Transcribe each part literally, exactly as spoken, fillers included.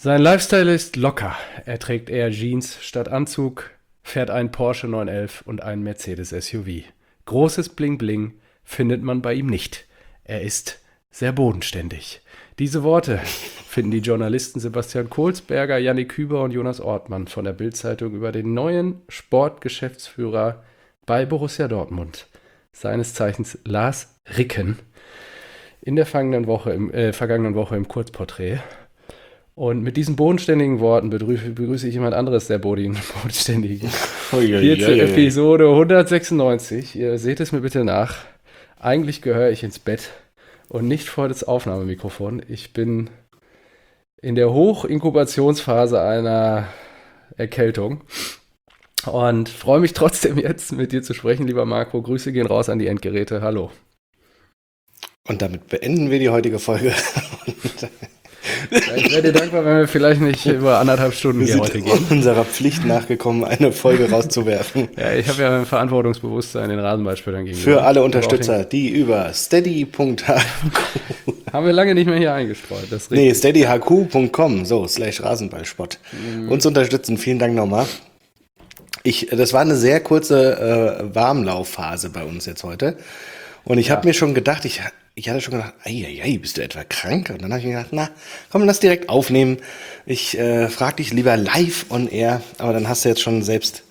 Sein Lifestyle ist locker. Er trägt eher Jeans statt Anzug, fährt einen Porsche neun elf und einen Mercedes S U V. Großes Bling-Bling findet man bei ihm nicht. Er ist sehr bodenständig. Diese Worte finden die Journalisten Sebastian Kohlsberger, Yannick Küber und Jonas Ortmann von der Bild-Zeitung über den neuen Sportgeschäftsführer bei Borussia Dortmund, seines Zeichens Lars Ricken, in der vergangenen Woche im, äh, vergangenen Woche im Kurzporträt. Und mit diesen bodenständigen Worten begrüße, begrüße ich jemand anderes, der Boden, bodenständigen. Hier zur Episode hundertsechsundneunzig. Ihr seht es mir bitte nach. Eigentlich gehöre ich ins Bett und nicht vor das Aufnahmemikrofon. Ich bin in der Hochinkubationsphase einer Erkältung und freue mich trotzdem jetzt mit dir zu sprechen, lieber Marco. Grüße gehen raus an die Endgeräte. Hallo. Und damit beenden wir die heutige Folge. Ja, ich wäre dir dankbar, wenn wir vielleicht nicht über anderthalb Stunden hier heute gehen. Wir sind unserer Pflicht nachgekommen, eine Folge rauszuwerfen. Ja, ich habe ja ein Verantwortungsbewusstsein den Rasenballspielern gegenüber. Für alle Unterstützer, die über steady punkt h q haben wir lange nicht mehr hier eingestreut. Das ist nee, steady h q punkt com, so, slash Rasenballsport. Mhm. Uns unterstützen, vielen Dank nochmal. Ich, das war eine sehr kurze äh, Warmlaufphase bei uns jetzt heute. Und ich ja. habe mir schon gedacht, ich, ich hatte schon gedacht, ei, ei, ei, bist du etwa krank? Und dann habe ich mir gedacht, na, komm, lass direkt aufnehmen. Ich äh, frage dich lieber live on air, aber dann hast du jetzt schon selbst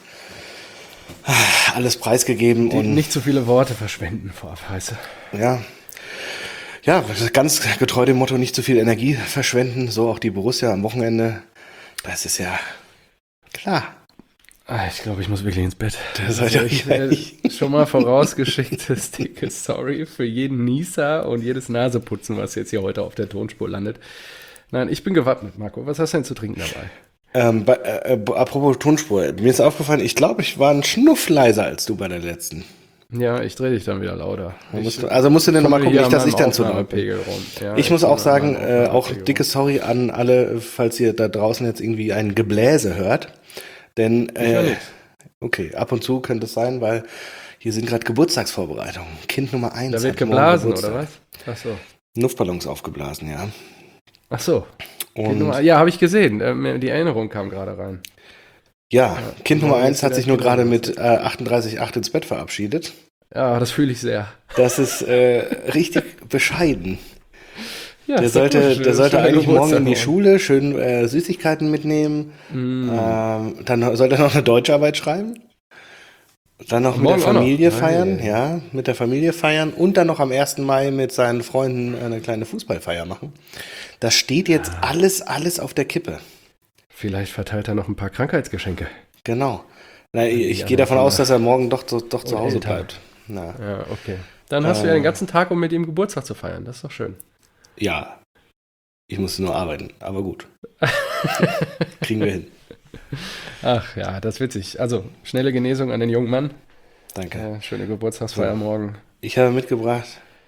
äh, alles preisgegeben. Die, und nicht zu viele Worte verschwenden, vorab heiße. Ja, ja, ganz getreu dem Motto, nicht zu viel Energie verschwenden, so auch die Borussia am Wochenende. Das ist ja klar. Ich glaube, ich muss wirklich ins Bett. Das ist also ich äh, schon mal vorausgeschicktes dicke Sorry für jeden Nieser und jedes Naseputzen, was jetzt hier heute auf der Tonspur landet. Nein, ich bin gewappnet, Marco. Was hast du denn zu trinken dabei? Ähm, bei, äh, apropos Tonspur, mir ist aufgefallen, ich glaube, ich war ein Schnuff leiser als du bei der letzten. Ja, ich drehe dich dann wieder lauter. Musst du, also musst du denn nochmal gucken, nicht, dass ich dann zu laut bin. Ja, ich muss auch sagen, äh, auch dicke Sorry an alle, falls ihr da draußen jetzt irgendwie ein Gebläse hört. Denn, äh, okay, ab und zu könnte es sein, weil hier sind gerade Geburtstagsvorbereitungen. Kind Nummer eins. Da wird geblasen, oder was? Ach so. Luftballons aufgeblasen, ja. Ach so. Und Nummer, ja, habe ich gesehen. Die Erinnerung kam gerade rein. Ja, ja, Kind Nummer eins hat sich nur gerade mit äh, achtunddreißig Komma acht ins Bett verabschiedet. Ja, das fühle ich sehr. Das ist äh, richtig bescheiden. Ja, der sollte, der sollte eigentlich morgen in die Schule, schön äh, Süßigkeiten mitnehmen. Mm. Ähm, dann sollte er noch eine Deutscharbeit schreiben. Dann noch mit der Familie feiern. Nein. Ja, mit der Familie feiern. Und dann noch am ersten Mai mit seinen Freunden eine kleine Fußballfeier machen. Das steht jetzt ah. alles, alles auf der Kippe. Vielleicht verteilt er noch ein paar Krankheitsgeschenke. Genau. Na, ich ich gehe davon aus, dass er morgen doch, doch, doch zu Hause Eltern. bleibt. Na. Ja, okay. Dann hast äh, du ja den ganzen Tag, um mit ihm Geburtstag zu feiern. Das ist doch schön. Ja, ich musste nur arbeiten, aber gut. Kriegen wir hin. Ach ja, das ist witzig. Also, schnelle Genesung an den jungen Mann. Danke. Äh, schöne Geburtstagsfeier so. morgen. Ich habe mitgebracht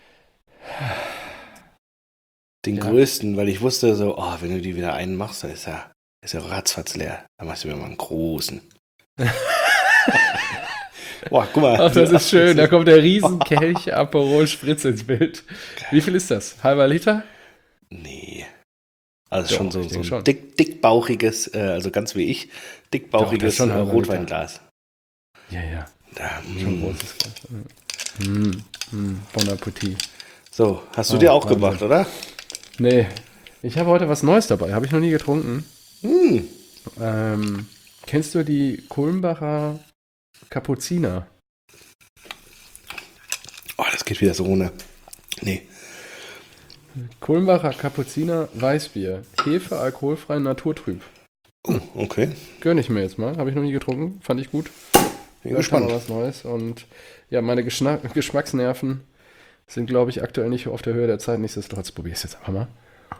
den ja. größten, weil ich wusste so, oh, wenn du die wieder einen machst, dann ist er, ist er ratzfatz leer. Dann machst du mir mal einen großen. Boah, guck mal. Ach, das ist schön. Da kommt der Riesenkelch Aperol Spritz ins Bild. Wie viel ist das? Halber Liter? Nee. Also Doch, schon so, so ein schon. Dick, dickbauchiges, äh, also ganz wie ich, dickbauchiges Doch, Rotweinglas. Ja, ja. Da, schon mm. großes Glas. Mm, mm, bon Appetit. So, hast du oh, dir auch Wahnsinn. gemacht, oder? Nee. Ich habe heute was Neues dabei. Habe ich noch nie getrunken. Mm. Ähm, kennst du die Kulmbacher Kapuziner? Oh, das geht wieder so ohne. Nee. Kulmbacher Kapuziner Weißbier. Hefe, alkoholfrei, naturtrüb. Oh, okay. Gönn ich mir jetzt mal. Habe ich noch nie getrunken. Fand ich gut. Bin gespannt. Was Neues. Und ja, meine Geschna- Geschmacksnerven sind, glaube ich, aktuell nicht auf der Höhe der Zeit. Nichtsdestotrotz probiere ich es jetzt einfach mal.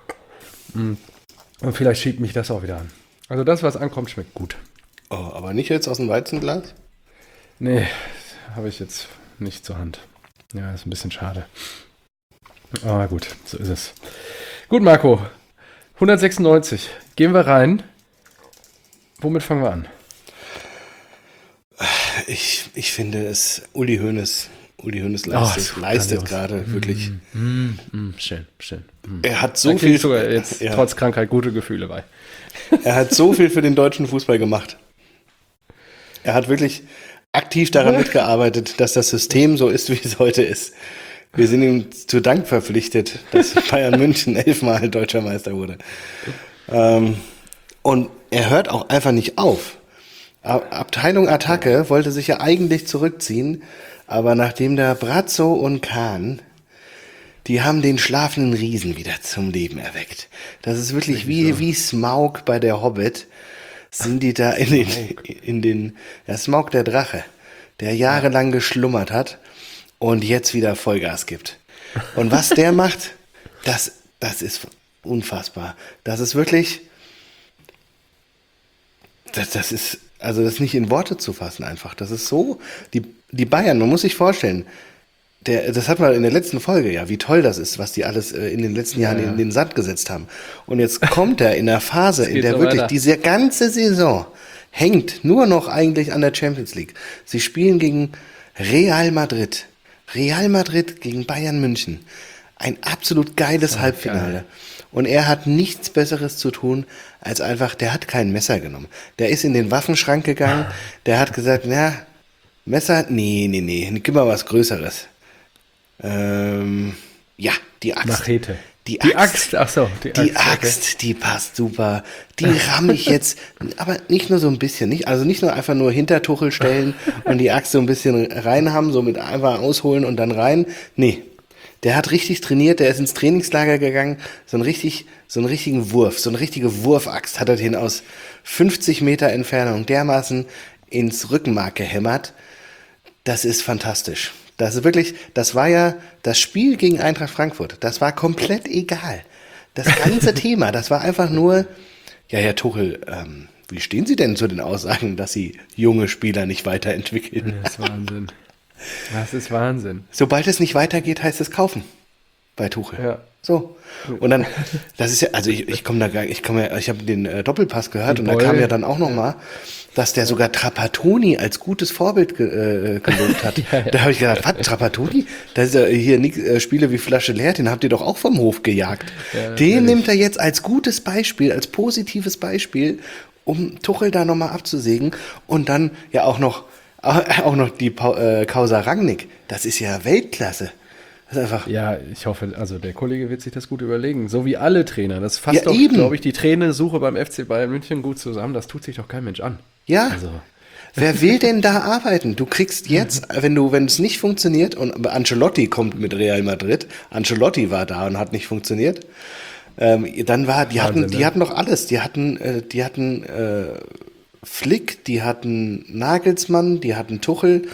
Und vielleicht schiebt mich das auch wieder an. Also das, was ankommt, schmeckt gut. Oh, aber nicht jetzt aus dem Weizenglas? Nee, habe ich jetzt nicht zur Hand. Ja, ist ein bisschen schade. Aber gut, so ist es. Gut, Marco. hundertsechsundneunzig. Gehen wir rein. Womit fangen wir an? Ich, ich finde es Uli Hoeneß Uli Hoeneß leistet, Oh, leistet grandios. gerade wirklich. Mm, mm, schön, schön. Mm. Er hat Da so krieg viel, ich sogar jetzt ja, trotz Krankheit gute Gefühle bei. er hat so viel für den deutschen Fußball gemacht. Er hat wirklich aktiv daran mitgearbeitet, dass das System so ist, wie es heute ist. Wir sind ihm zu Dank verpflichtet, dass Bayern München elfmal deutscher Meister wurde. Ähm, und er hört auch einfach nicht auf. Ab- Abteilung Attacke wollte sich ja eigentlich zurückziehen, aber nachdem da Brazzo und Kahn, die haben den schlafenden Riesen wieder zum Leben erweckt. Das ist wirklich wie, wie Smaug bei der Hobbit, sind die da in den, in den, ja, Smaug der Drache, der jahrelang geschlummert hat und jetzt wieder Vollgas gibt. Und was der macht, das, das ist unfassbar. Das ist wirklich, das, das ist, also das nicht in Worte zu fassen einfach. Das ist so, die, die Bayern, man muss sich vorstellen, der, das hat man in der letzten Folge, ja, wie toll das ist, was die alles äh, in den letzten Jahren Ja, ja. in den Sand gesetzt haben. Und jetzt kommt er in der Phase, in geht der so wirklich weiter. diese ganze Saison hängt nur noch eigentlich an der Champions League. Sie spielen gegen Real Madrid. Real Madrid gegen Bayern München. Ein absolut geiles Halbfinale. geil. Und er hat nichts Besseres zu tun, als einfach, der hat kein Messer genommen. Der ist in den Waffenschrank gegangen, der hat gesagt, na, Messer, nee, nee, nee, gib mal was Größeres. Ähm, ja, die Axt. Machete. Die Die Axt. Axt, ach so, die Axt. Die Axt, die passt super. Die ramme ich jetzt, aber nicht nur so ein bisschen, nicht, also nicht nur einfach nur hinter Tuchel stellen und die Axt so ein bisschen rein haben, so mit einfach ausholen und dann rein. Nee, der hat richtig trainiert, der ist ins Trainingslager gegangen, so einen richtig, so einen richtigen Wurf, so eine richtige Wurfaxt hat er den aus fünfzig Meter Entfernung dermaßen ins Rückenmark gehämmert. Das ist fantastisch. Das ist wirklich, das war ja das Spiel gegen Eintracht Frankfurt. Das war komplett egal. Das ganze Thema, das war einfach nur, ja, Herr Tuchel, ähm, wie stehen Sie denn zu den Aussagen, dass Sie junge Spieler nicht weiterentwickeln? Das ist Wahnsinn. Das ist Wahnsinn. Sobald es nicht weitergeht, heißt es kaufen bei Tuchel. Ja. So. Und dann, das ist ja, also ich, ich komme da gar, ich komme ja, ich habe den äh, Doppelpass gehört Die und da Boll. kam ja dann auch noch mal, dass der sogar Trapattoni als gutes Vorbild ge, äh, gelobt hat. Ja, ja. Da habe ich gedacht, was, Trapattoni? Das ist ja hier nix, äh, Spiele wie Flasche leer, den habt ihr doch auch vom Hof gejagt. Ja, den ehrlich. nimmt er jetzt als gutes Beispiel, als positives Beispiel, um Tuchel da nochmal abzusägen und dann ja auch noch, auch noch die Pa- äh, Causa Rangnick. Das ist ja Weltklasse. Das ist einfach, Ja, ich hoffe, also der Kollege wird sich das gut überlegen. So wie alle Trainer. Das fasst Ja, doch, eben. glaube ich, die Trainersuche beim F C Bayern München gut zusammen. Das tut sich doch kein Mensch an. ja. Also, Wer will denn da arbeiten? Du kriegst jetzt, wenn du, wenn es nicht funktioniert, und Ancelotti kommt mit Real Madrid, Ancelotti war da und hat nicht funktioniert, ähm, dann war, die hatten, Wahnsinn, die ne? hatten doch alles. Die hatten, äh, die hatten äh, Flick, die hatten Nagelsmann, die hatten Tuchel,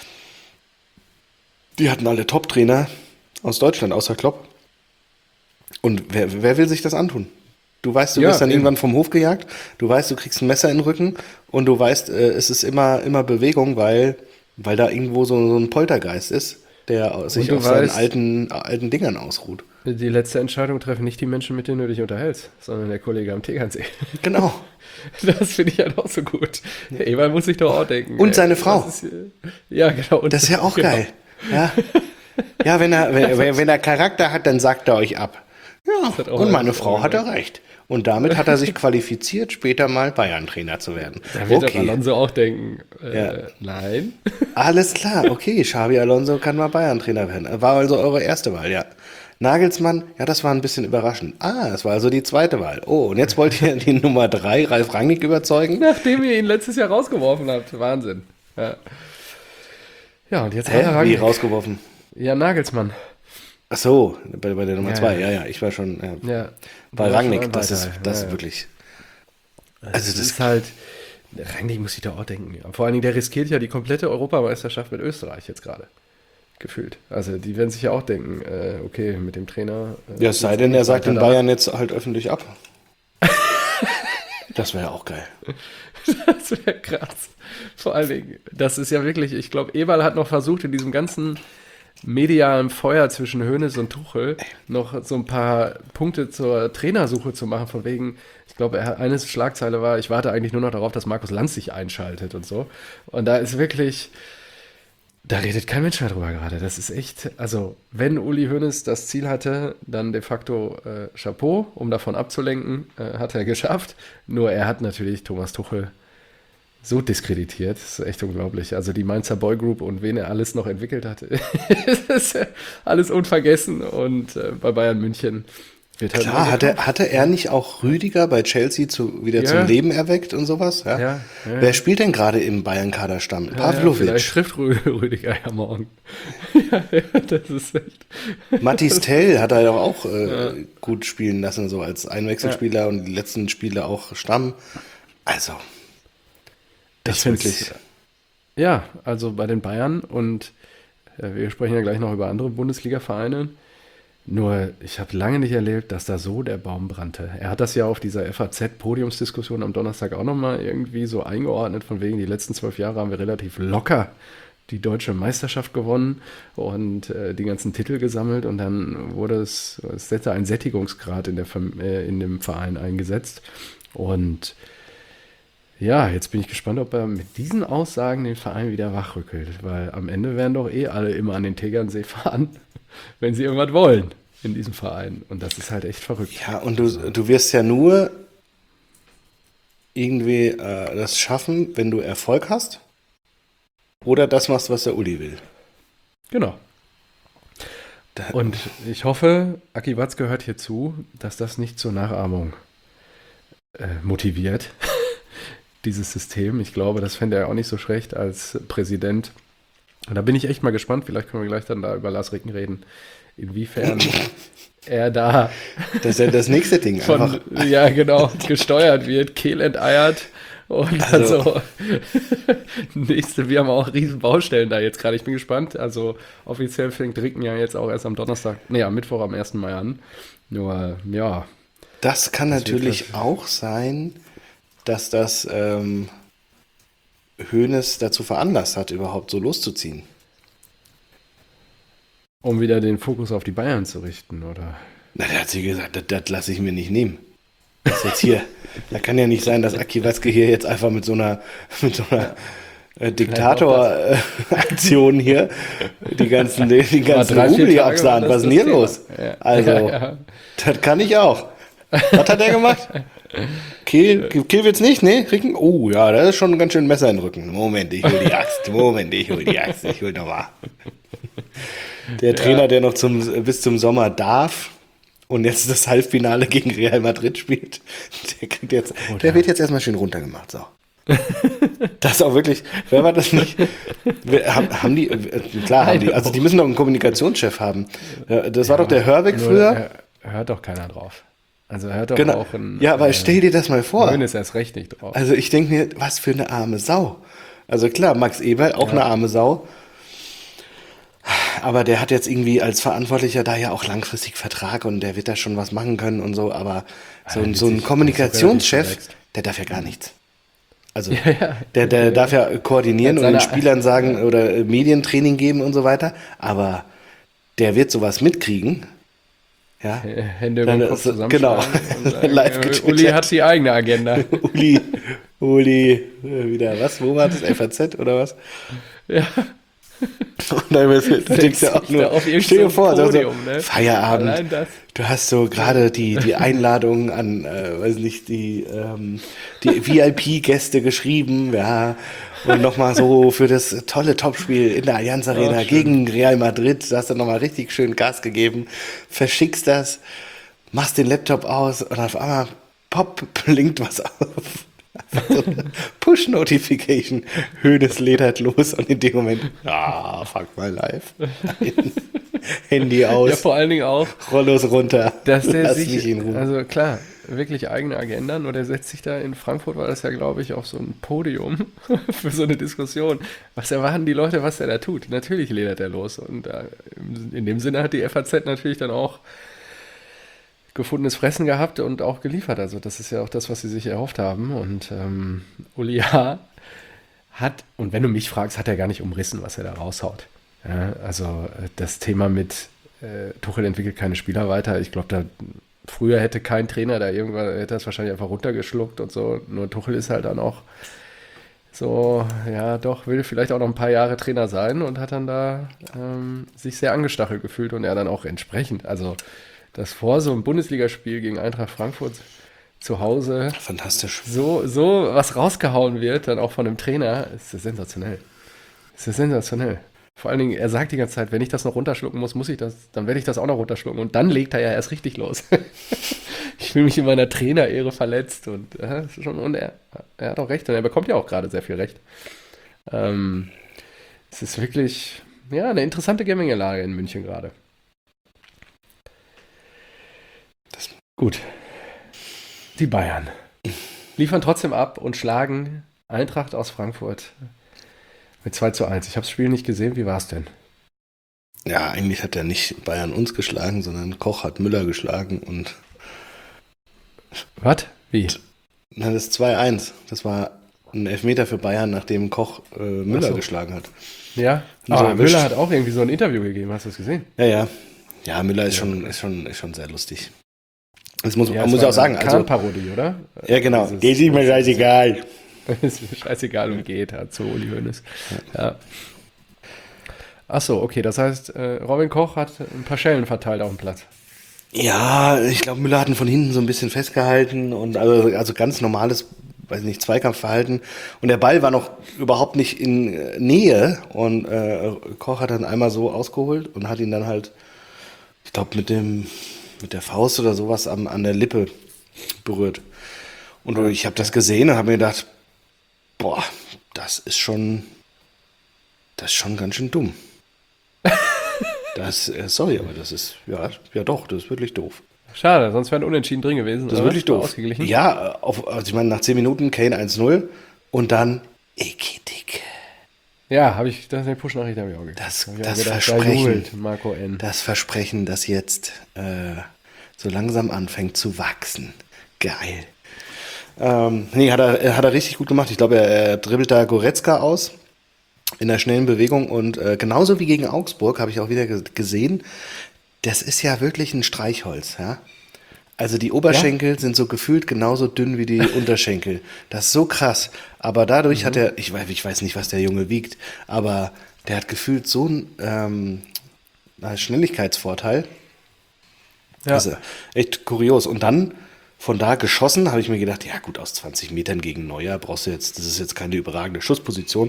die hatten alle Top-Trainer aus Deutschland, außer Klopp. Und wer, wer will sich das antun? Du weißt, du Ja, wirst dann eben. irgendwann vom Hof gejagt, du weißt, du kriegst ein Messer in den Rücken und du weißt, äh, es ist immer, immer Bewegung, weil, weil da irgendwo so, so ein Poltergeist ist, der sich du auf seinen weißt- alten, alten Dingern ausruht. die letzte Entscheidung treffen nicht die Menschen, mit denen du dich unterhältst, sondern der Kollege am Tegernsee. Genau. Das finde ich halt auch so gut. Der Eberl muss sich doch auch denken. Und ey, seine was Frau. ist hier- Ja, genau. Und Das ist ja auch genau. geil. Ja, ja wenn, er, wenn, wenn wenn er Charakter hat, dann sagt er euch ab. Ja, hat auch und meine alles Frau hat gesagt. er recht. Und damit hat er sich qualifiziert, später mal Bayern-Trainer zu werden. Da wird doch Okay, Alonso auch denken, äh, Ja. nein. alles klar, okay, Xabi Alonso kann mal Bayern-Trainer werden. War also eure erste Wahl, ja. Nagelsmann, ja, das war ein bisschen überraschend. Ah, das war also die zweite Wahl. Oh, und jetzt wollt ihr die Nummer drei, Ralf Rangnick, überzeugen? Nachdem ihr ihn letztes Jahr rausgeworfen habt. Wahnsinn. Ja, ja und jetzt Hä? hat er Wie Rangnick. rausgeworfen? Ja, Nagelsmann. Ach so, bei, bei der Nummer Ja, zwei, ja. ja, ja, ich war schon ja. Ja. bei War schon Rangnick, ein das weiter. ist, das ja, ist ja. wirklich, Also also das das- ist halt, Rangnick muss sich da auch denken. Ja. Vor allen Dingen, der riskiert ja die komplette Europameisterschaft mit Österreich jetzt gerade. Gefühlt. Also die werden sich ja auch denken, äh, okay, mit dem Trainer. Äh, ja, es sei denn, er sagt weiter den da. Bayern jetzt halt öffentlich ab. Das wäre ja auch geil. Das wäre krass. Vor allen Dingen, das ist ja wirklich, ich glaube, Eberl hat noch versucht, in diesem ganzen medialen Feuer zwischen Hoeneß und Tuchel noch so ein paar Punkte zur Trainersuche zu machen, von wegen, ich glaube, er- eine Schlagzeile war, ich warte eigentlich nur noch darauf, dass Markus Lanz sich einschaltet und so. Und da ist wirklich, Da redet kein Mensch mehr drüber gerade. Das ist echt, also wenn Uli Hoeneß das Ziel hatte, dann de facto äh, Chapeau, um davon abzulenken, äh, hat er geschafft. Nur er hat natürlich Thomas Tuchel so diskreditiert. Das ist echt unglaublich. Also die Mainzer Boy Group und wen er alles noch entwickelt hat, das ist alles unvergessen. Und äh, bei Bayern München wird halt Klar, hatte, hatte er nicht auch Rüdiger bei Chelsea zu, wieder Ja. zum Leben erweckt und sowas? Ja. Ja, ja, Wer ja. spielt denn gerade im Bayern-Kaderstamm? Ja, ja, Pavlovic. vielleicht trifft Rü- Rüdiger ja morgen. ja, ja, das ist echt. Mathis Tell hat er doch auch äh, gut spielen lassen, so als Einwechselspieler und die letzten Spiele auch Stamm. Also, das Ich ist find's- wirklich. Ja, also bei den Bayern und äh, wir sprechen ja gleich noch über andere Bundesliga-Vereine. Nur, ich habe lange nicht erlebt, dass da so der Baum brannte. Er hat das ja auf dieser F A Z-Podiumsdiskussion am Donnerstag auch nochmal irgendwie so eingeordnet, von wegen, die letzten zwölf Jahre haben wir relativ locker die deutsche Meisterschaft gewonnen und äh, die ganzen Titel gesammelt und dann wurde es, es hätte ein Sättigungsgrad in, der, Fam- äh, in dem Verein eingesetzt. Und ja, jetzt bin ich gespannt, ob er mit diesen Aussagen den Verein wieder wachrückelt, weil am Ende werden doch eh alle immer an den Tegernsee fahren, wenn sie irgendwas wollen in diesem Verein. Und das ist halt echt verrückt. Ja, und du, du wirst ja nur irgendwie äh, das schaffen, wenn du Erfolg hast oder das machst, was der Uli will. Genau. Da- Und ich hoffe, Aki Watzke hört hier zu, dass das nicht zur Nachahmung äh, motiviert, dieses System. Ich glaube, das fände er auch nicht so schlecht als Präsident. Und da bin ich echt mal gespannt. Vielleicht können wir gleich dann da über Lars Ricken reden, inwiefern er da Das ist ja das nächste Ding. Einfach. von, ja genau, gesteuert wird, kehlenteiert. Und Also- also, nächste, wir haben auch riesen Baustellen da jetzt gerade. Ich bin gespannt. Also offiziell fängt Ricken ja jetzt auch erst am Donnerstag, nee, am Mittwoch am ersten Mai an. Nur, ja, Das kann Das wird natürlich halt- auch sein, dass das ähm, Hoeneß dazu veranlasst hat, überhaupt so loszuziehen. um wieder den Fokus auf die Bayern zu richten, oder? Na, der hat sie gesagt, das, das lasse ich mir nicht nehmen. Das ist jetzt hier. Da kann ja nicht sein, dass Aki Watzke hier jetzt einfach mit so einer, mit so einer äh, Diktator-Aktion hier die ganzen, die, die ganzen drei, vier Rubel Tage absahen. war Was das ist denn hier das los? Thema. Ja. Also, Ja, ja. das kann ich auch. Was hat der gemacht? Kehl, Kehl wird's nicht? Nee? Ricken? Oh, ja, das ist schon ein ganz schön Messer in den Rücken. Moment, ich hol die Axt. Moment, ich hol die Axt. Ich hol nochmal. Der Trainer, der noch zum, bis zum Sommer darf und jetzt das Halbfinale gegen Real Madrid spielt, der, kriegt jetzt, der wird jetzt erstmal schön runtergemacht. So. Das ist auch wirklich, wer war das nicht? Wer- Haben, haben die, äh, klar haben die, also die müssen doch einen Kommunikationschef haben. Ja, Das war doch der Hörweg Nur, früher. äh, hört doch keiner drauf. Also hört doch Genau. auch ein. Ja, aber stell dir das mal vor. Höhn ist erst recht nicht drauf. Also ich denke mir, was für eine arme Sau. Also klar, Max Eber, auch eine arme Sau. Aber der hat jetzt irgendwie als Verantwortlicher da ja auch langfristig Vertrag und der wird da schon was machen können und so. Aber so, der ein- wird so ein sich- Kommunikationschef, der ist relativ der darf ja gar nichts. Also Ja, ja. der, der darf ja koordinieren Hat und den seine- Spielern sagen oder äh, Medientraining geben und so weiter. Aber der wird sowas mitkriegen. Ja, Hände über Dann den Kopf ist- genau. zusammenschlagen und sagen, Live äh, getwittert. Uli hat die eigene Agenda. Uli, Uli, äh, wieder was? Wo war das? F A Z oder was? Ja. Und dann wird- du denkst ja auch sich da nur, auf irgend stell so dir ein vor, so, so, Podium, ne? Feierabend. Allein das. Du hast so gerade die, die Einladung an, äh, weiß nicht, die, ähm, die V I P-Gäste geschrieben, ja. Und nochmal so für das tolle Topspiel in der Allianz Arena schön. gegen Real Madrid. Da hast du nochmal richtig schön Gas gegeben, verschickst das, machst den Laptop aus und auf einmal, pop, blinkt was auf. Einfach so eine Push-Notification. Hoeneß ledert los und in dem Moment, ah, fuck my life. Handy aus, Ja, vor allen Dingen auch, Rollos runter. dass der Lass sich, mich in Ruhe. also klar, wirklich eigene Agenda, nur der setzt sich da in Frankfurt, war das ja, glaube ich, auf so ein Podium für so eine Diskussion. Was erwarten die Leute, was der da tut? Natürlich ledert er los. Und äh, in dem Sinne hat die F A Z natürlich dann auch gefundenes Fressen gehabt und auch geliefert. Also das ist ja auch das, was sie sich erhofft haben. Und ähm, Uli H. hat, und wenn du mich fragst, hat er gar nicht umrissen, was er da raushaut. Ja, also äh, das Thema mit äh, Tuchel entwickelt keine Spieler weiter. Ich glaube, da früher hätte kein Trainer da irgendwann, hätte das wahrscheinlich einfach runtergeschluckt und so. Nur Tuchel ist halt dann auch so, ja, doch, will vielleicht auch noch ein paar Jahre Trainer sein und hat dann da ähm, sich sehr angestachelt gefühlt und er dann auch entsprechend, also das vor so einem Bundesligaspiel gegen Eintracht Frankfurt zu Hause Fantastisch. so, so was rausgehauen wird, dann auch von einem Trainer, ist das sensationell. Ist das sensationell. Vor allen Dingen, er sagt die ganze Zeit, wenn ich das noch runterschlucken muss, muss ich das, dann werde ich das auch noch runterschlucken. Und dann legt er ja erst richtig los. Ich fühle mich in meiner Trainerehre verletzt und, ja, das ist schon, und er, er hat auch recht und er bekommt ja auch gerade sehr viel Recht. Ähm, es ist wirklich, ja, eine interessante Gemengelage in München gerade. Das- Gut. Die Bayern liefern trotzdem ab und schlagen Eintracht aus Frankfurt mit zwei zu eins. Ich habe das Spiel nicht gesehen. Wie war es denn? Ja, eigentlich hat er nicht Bayern uns geschlagen, sondern Koch hat Müller geschlagen und Was? Wie? na, das zwei eins. Das war ein Elfmeter für Bayern, nachdem Koch äh, Müller Ach so. geschlagen hat. Ja? So Aber erwischt. Müller hat auch irgendwie so ein Interview gegeben. Hast du das gesehen? Ja, ja. Ja, Müller ist, Ja. schon, ist, schon, ist schon sehr lustig. Das muss, Ja, man es muss war auch sagen. eine Also, Kahn-Parodie, oder? ja, genau. Dieses- Geht ihm mir scheißegal. ist mir scheißegal und geht, hat so Uli Hoeneß. Ja. Achso, okay, das heißt, äh, Robin Koch hat ein paar Schellen verteilt auf dem Platz. Ja, ich glaube, Müller hat ihn von hinten so ein bisschen festgehalten und also, also ganz normales, weiß nicht, Zweikampfverhalten. Und der Ball war noch überhaupt nicht in äh, Nähe und äh, Koch hat dann einmal so ausgeholt und hat ihn dann halt, ich glaube, mit dem mit der Faust oder sowas am, an der Lippe berührt. Und ich habe das gesehen und habe mir gedacht, boah, das ist schon, das ist schon ganz schön dumm. Das, äh, sorry, aber das ist, ja, ja doch, das ist wirklich doof. Schade, sonst wären Unentschieden drin gewesen. Das ist oder? wirklich War doof. Ausgeglichen. Ja, auf, also ich meine, nach zehn Minuten Kane eins null und dann Ekitik. Ja, habe ich, das ist eine Push-Nachricht, habe ich auch gekriegt. Das, Hab ich auch das gedacht, da Versprechen, jubelt Marco N. das Versprechen, das jetzt äh, so langsam anfängt zu wachsen. Geil. Ähm, nee, hat er, hat er richtig gut gemacht. Ich glaube, er, er dribbelt da Goretzka aus in der schnellen Bewegung und äh, genauso wie gegen Augsburg habe ich auch wieder ge- gesehen, das ist ja wirklich ein Streichholz, ja. Also die Oberschenkel sind so gefühlt genauso dünn wie die Unterschenkel. Das ist so krass. Aber dadurch hat er, ich weiß, ich weiß nicht, was der Junge wiegt, aber der hat gefühlt so einen ähm, einen Schnelligkeitsvorteil. Ja. Also echt kurios. Und dann von da geschossen, habe ich mir gedacht, ja gut, aus zwanzig Metern gegen Neuer brauchst du jetzt, das ist jetzt keine überragende Schussposition.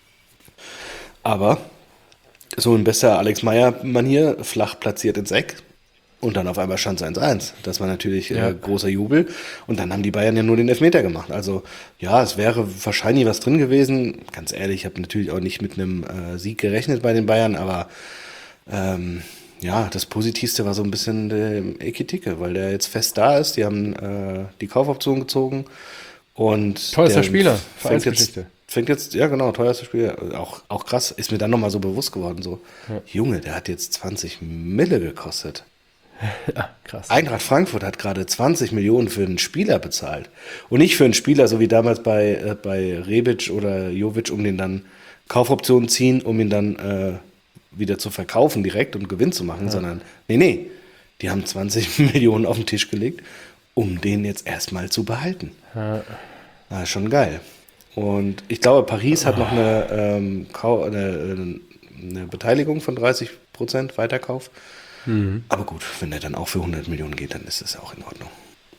Aber so in bester Alex Meyer-Manier, flach platziert ins Eck. Und dann auf einmal stand es eins eins. Das war natürlich Ja. äh, großer Jubel. Und dann haben die Bayern ja nur den Elfmeter gemacht. Also ja, es wäre wahrscheinlich was drin gewesen. Ganz ehrlich, ich habe natürlich auch nicht mit einem äh, Sieg gerechnet bei den Bayern, aber ähm, ja, das Positivste war so ein bisschen der Ekitike, weil der jetzt fest da ist. Die haben äh, die Kaufoption gezogen. Und Teuerster der Spieler, fängt jetzt, Vereinsgeschichte. fängt jetzt, ja genau, teuerster Spieler. Auch, auch krass, ist mir dann nochmal so bewusst geworden. So, Junge, der hat jetzt zwanzig Mille gekostet. Ja, krass. Eintracht Frankfurt hat gerade zwanzig Millionen für einen Spieler bezahlt. Und nicht für einen Spieler, so wie damals bei, äh, bei Rebic oder Jovic, um den dann Kaufoptionen ziehen, um ihn dann äh, wieder zu verkaufen direkt und Gewinn zu machen, sondern nee, nee, die haben zwanzig Millionen auf den Tisch gelegt, um den jetzt erstmal zu behalten. Ja. Na, schon geil. Und ich glaube, Paris hat noch eine, ähm, Kau eine, eine Beteiligung von dreißig Prozent Weiterkauf. Aber gut, wenn der dann auch für hundert Millionen geht, dann ist das auch in Ordnung.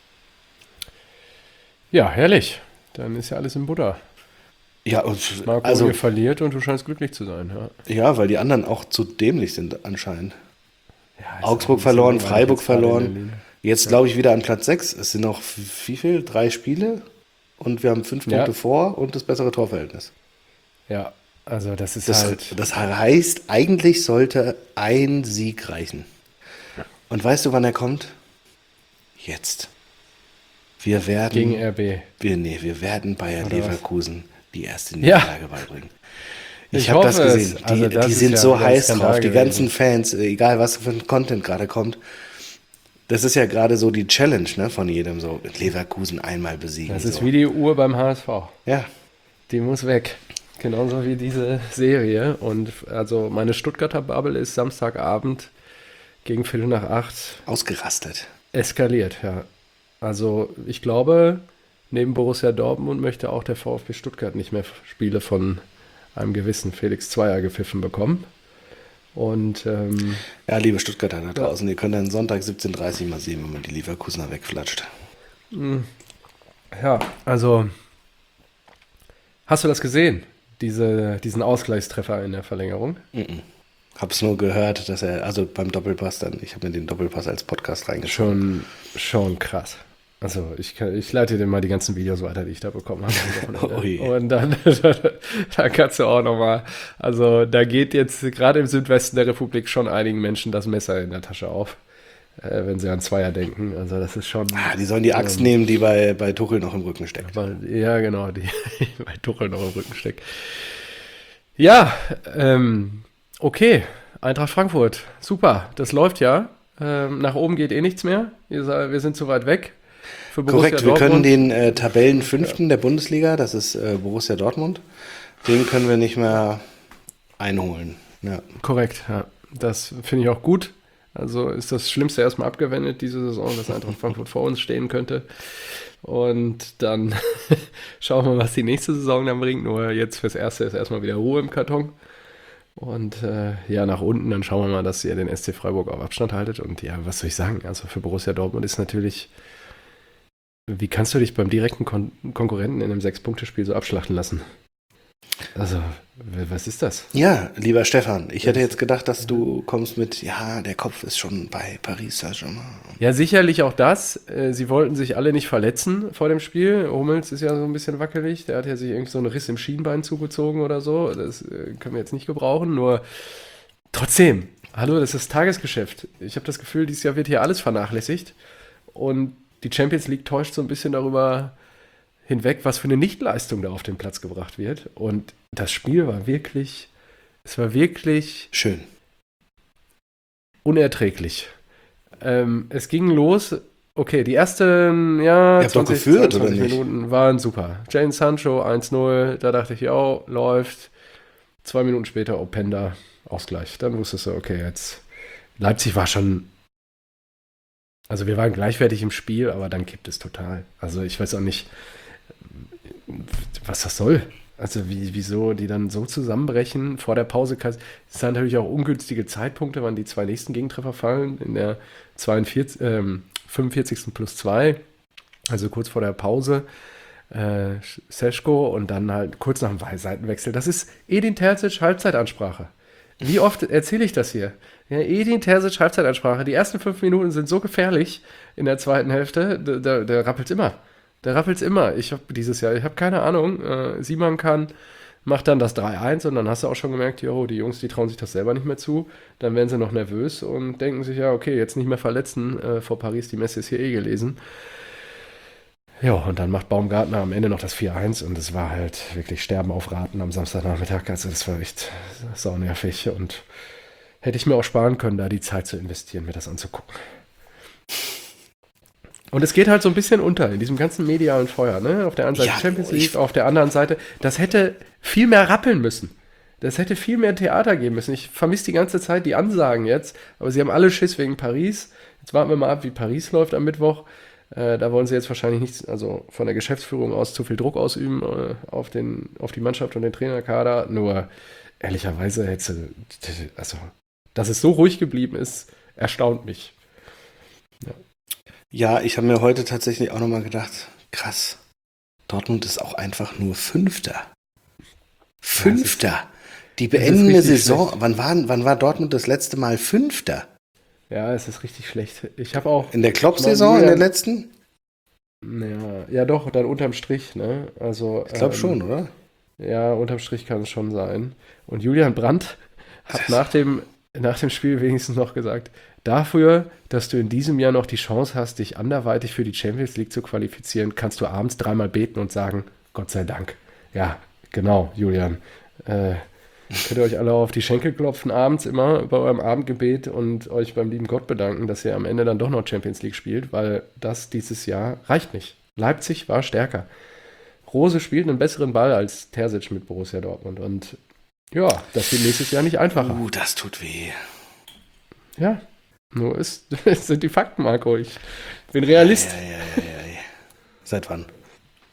Ja, herrlich. Dann ist ja alles im Butter. Ja, und Marco also, ihr verliert und du scheinst glücklich zu sein. Ja. ja, weil die anderen auch zu dämlich sind anscheinend. Ja, ist Augsburg auch ein verloren, bisschen Freiburg jetzt gerade in verloren. Berlin. Jetzt glaube ich wieder an Platz sechs. Es sind noch wie viel? Drei Spiele und wir haben fünf Ja. Punkte vor und das bessere Torverhältnis. Ja, also das ist Das, halt. das heißt, eigentlich sollte ein Sieg reichen. Und weißt du, wann er kommt? Jetzt. Wir werden, Gegen R B. wir, nee, wir werden Bayern Oder was? Leverkusen die erste Ja. Niederlage beibringen. Ich Ich habe das hoffe es. gesehen. Die, Also das die ist sind ja so wieder ein heiß Skandal drauf, die gewesen. ganzen Fans, äh, egal was für ein Content gerade kommt. Das ist ja gerade so die Challenge, ne, von jedem so, Leverkusen einmal besiegen. Das ist so. wie die Uhr beim H S V. Ja, Die muss weg. Genauso wie diese Serie. Und also meine Stuttgarter Bubble ist Samstagabend gegen Viertel nach acht ausgerastet. eskaliert, ja. Also ich glaube, neben Borussia Dortmund möchte auch der VfB Stuttgart nicht mehr Spiele von einem gewissen Felix Zweier gepfiffen bekommen. Und ähm, ja, liebe Stuttgarter da draußen, ja. Ihr könnt dann Sonntag siebzehn Uhr dreißig mal sehen, wenn man die Leverkusener wegflatscht. Ja, also hast du das gesehen, diese, diesen Ausgleichstreffer in der Verlängerung? Mm-mm. Hab's nur gehört, dass er, also beim Doppelpass dann, ich habe mir den Doppelpass als Podcast reingeschaut. Schon, schon krass. Also ich, kann, ich leite dir mal die ganzen Videos weiter, die ich da bekommen habe. oh Und dann, da kannst du auch nochmal, also da geht jetzt gerade im Südwesten der Republik schon einigen Menschen das Messer in der Tasche auf, äh, wenn sie an Zweier denken. Also das ist schon... Ah, die sollen die Axt ähm, nehmen, die bei, bei Tuchel noch im Rücken steckt. Aber, ja, genau, die bei Tuchel noch im Rücken steckt. Ja, ähm, okay, Eintracht Frankfurt, super, das läuft ja. Ähm, nach oben geht eh nichts mehr, wir sind zu weit weg. Korrekt, wir Dortmund. können den äh, Tabellenfünften ja. der Bundesliga, das ist äh, Borussia Dortmund, den können wir nicht mehr einholen. Ja. Korrekt, ja. Das finde ich auch gut. Also ist das Schlimmste erstmal abgewendet diese Saison, dass Eintracht Frankfurt vor uns stehen könnte. Und dann schauen wir mal, was die nächste Saison dann bringt. Nur jetzt fürs Erste ist erstmal wieder Ruhe im Karton. Und äh, ja, nach unten, dann schauen wir mal, dass ihr den S C Freiburg auf Abstand haltet. Und ja, was soll ich sagen? Also für Borussia Dortmund ist natürlich... Wie kannst du dich beim direkten Kon- Konkurrenten in einem Sechs-Punkte-Spiel so abschlachten lassen? Also, was ist das? Ja, lieber Stefan, ich hätte jetzt gedacht, dass du kommst mit, ja, der Kopf ist schon bei Paris Saint-Germain. Ja, sicherlich auch das. Sie wollten sich alle nicht verletzen vor dem Spiel. Hummels ist ja so ein bisschen wackelig. Der hat ja sich irgendwie so einen Riss im Schienbein zugezogen oder so. Das können wir jetzt nicht gebrauchen. Nur trotzdem, hallo, das ist Tagesgeschäft. Ich habe das Gefühl, dieses Jahr wird hier alles vernachlässigt. Und die Champions League täuscht so ein bisschen darüber hinweg, was für eine Nichtleistung da auf den Platz gebracht wird. Und das Spiel war wirklich, es war wirklich schön. Unerträglich. Ähm, es ging los, okay, die ersten, ja, Ihr habt doch geführt, oder nicht? Minuten waren super. Jadon Sancho eins null, da dachte ich, ja, läuft. Zwei Minuten später Openda, Ausgleich. Dann wusstest du, okay, jetzt Leipzig war schon... Also wir waren gleichwertig im Spiel, aber dann kippt es total. Also ich weiß auch nicht, was das soll. Also wie, wieso die dann so zusammenbrechen vor der Pause. Es sind natürlich auch ungünstige Zeitpunkte, wann die zwei nächsten Gegentreffer fallen. In der zweiundvierzig, ähm, fünfundvierzigsten plus zwei, also kurz vor der Pause. Äh, Seško und dann halt kurz nach dem Seitenwechsel. Das ist Edin Terzic Halbzeitansprache. Wie oft erzähle ich das hier? Ja, Edin Terzic Halbzeitansprache. Die ersten fünf Minuten sind so gefährlich in der zweiten Hälfte. Da, da, da rappelt's immer. Da rappelt's immer. Ich habe dieses Jahr, ich habe keine Ahnung. Äh, Simon kann, macht dann das drei eins und dann hast du auch schon gemerkt, jo, die Jungs, die trauen sich das selber nicht mehr zu. Dann werden sie noch nervös und denken sich, ja, okay, jetzt nicht mehr verletzen äh, vor Paris. Die Messe ist hier eh gelesen. Ja, und dann macht Baumgartner am Ende noch das vier eins und es war halt wirklich Sterben auf Raten am Samstagnachmittag. Also das war echt saunervig und hätte ich mir auch sparen können, da die Zeit zu investieren, mir das anzugucken. Und es geht halt so ein bisschen unter in diesem ganzen medialen Feuer, ne? Auf der einen Seite ja, Champions League, auf der anderen Seite, das hätte viel mehr rappeln müssen. Das hätte viel mehr Theater geben müssen. Ich vermisse die ganze Zeit die Ansagen jetzt, aber sie haben alle Schiss wegen Paris. Jetzt warten wir mal ab, wie Paris läuft am Mittwoch. Äh, da wollen sie jetzt wahrscheinlich nicht, also von der Geschäftsführung aus zu viel Druck ausüben äh, auf, den, auf die Mannschaft und den Trainerkader. Nur ehrlicherweise hätte, also, dass es so ruhig geblieben ist, erstaunt mich. Ja, ja, ich habe mir heute tatsächlich auch nochmal gedacht, krass, Dortmund ist auch einfach nur Fünfter. Fünfter. Ja, die beendende Saison, wann war, wann war Dortmund das letzte Mal Fünfter? Ja, es ist richtig schlecht. Ich habe auch... In der Klopp-Saison, in der letzten? Ja, ja, doch, dann unterm Strich, ne? Also, ich glaube ähm, schon, oder? Ja, unterm Strich kann es schon sein. Und Julian Brandt hat nach dem, nach dem Spiel wenigstens noch gesagt, dafür, dass du in diesem Jahr noch die Chance hast, dich anderweitig für die Champions League zu qualifizieren, kannst du abends dreimal beten und sagen, Gott sei Dank. Ja, genau, Julian. Äh, könnt ihr euch alle auf die Schenkel klopfen abends immer bei eurem Abendgebet und euch beim lieben Gott bedanken, dass ihr am Ende dann doch noch Champions League spielt, weil das dieses Jahr reicht nicht. Leipzig war stärker. Rose spielt einen besseren Ball als Terzic mit Borussia Dortmund und ja, das wird nächstes Jahr nicht einfacher. Uh, das tut weh. Ja, nur ist, es sind die Fakten, Marco. Ich bin Realist. Ja, ja, ja, ja, ja. Seit wann?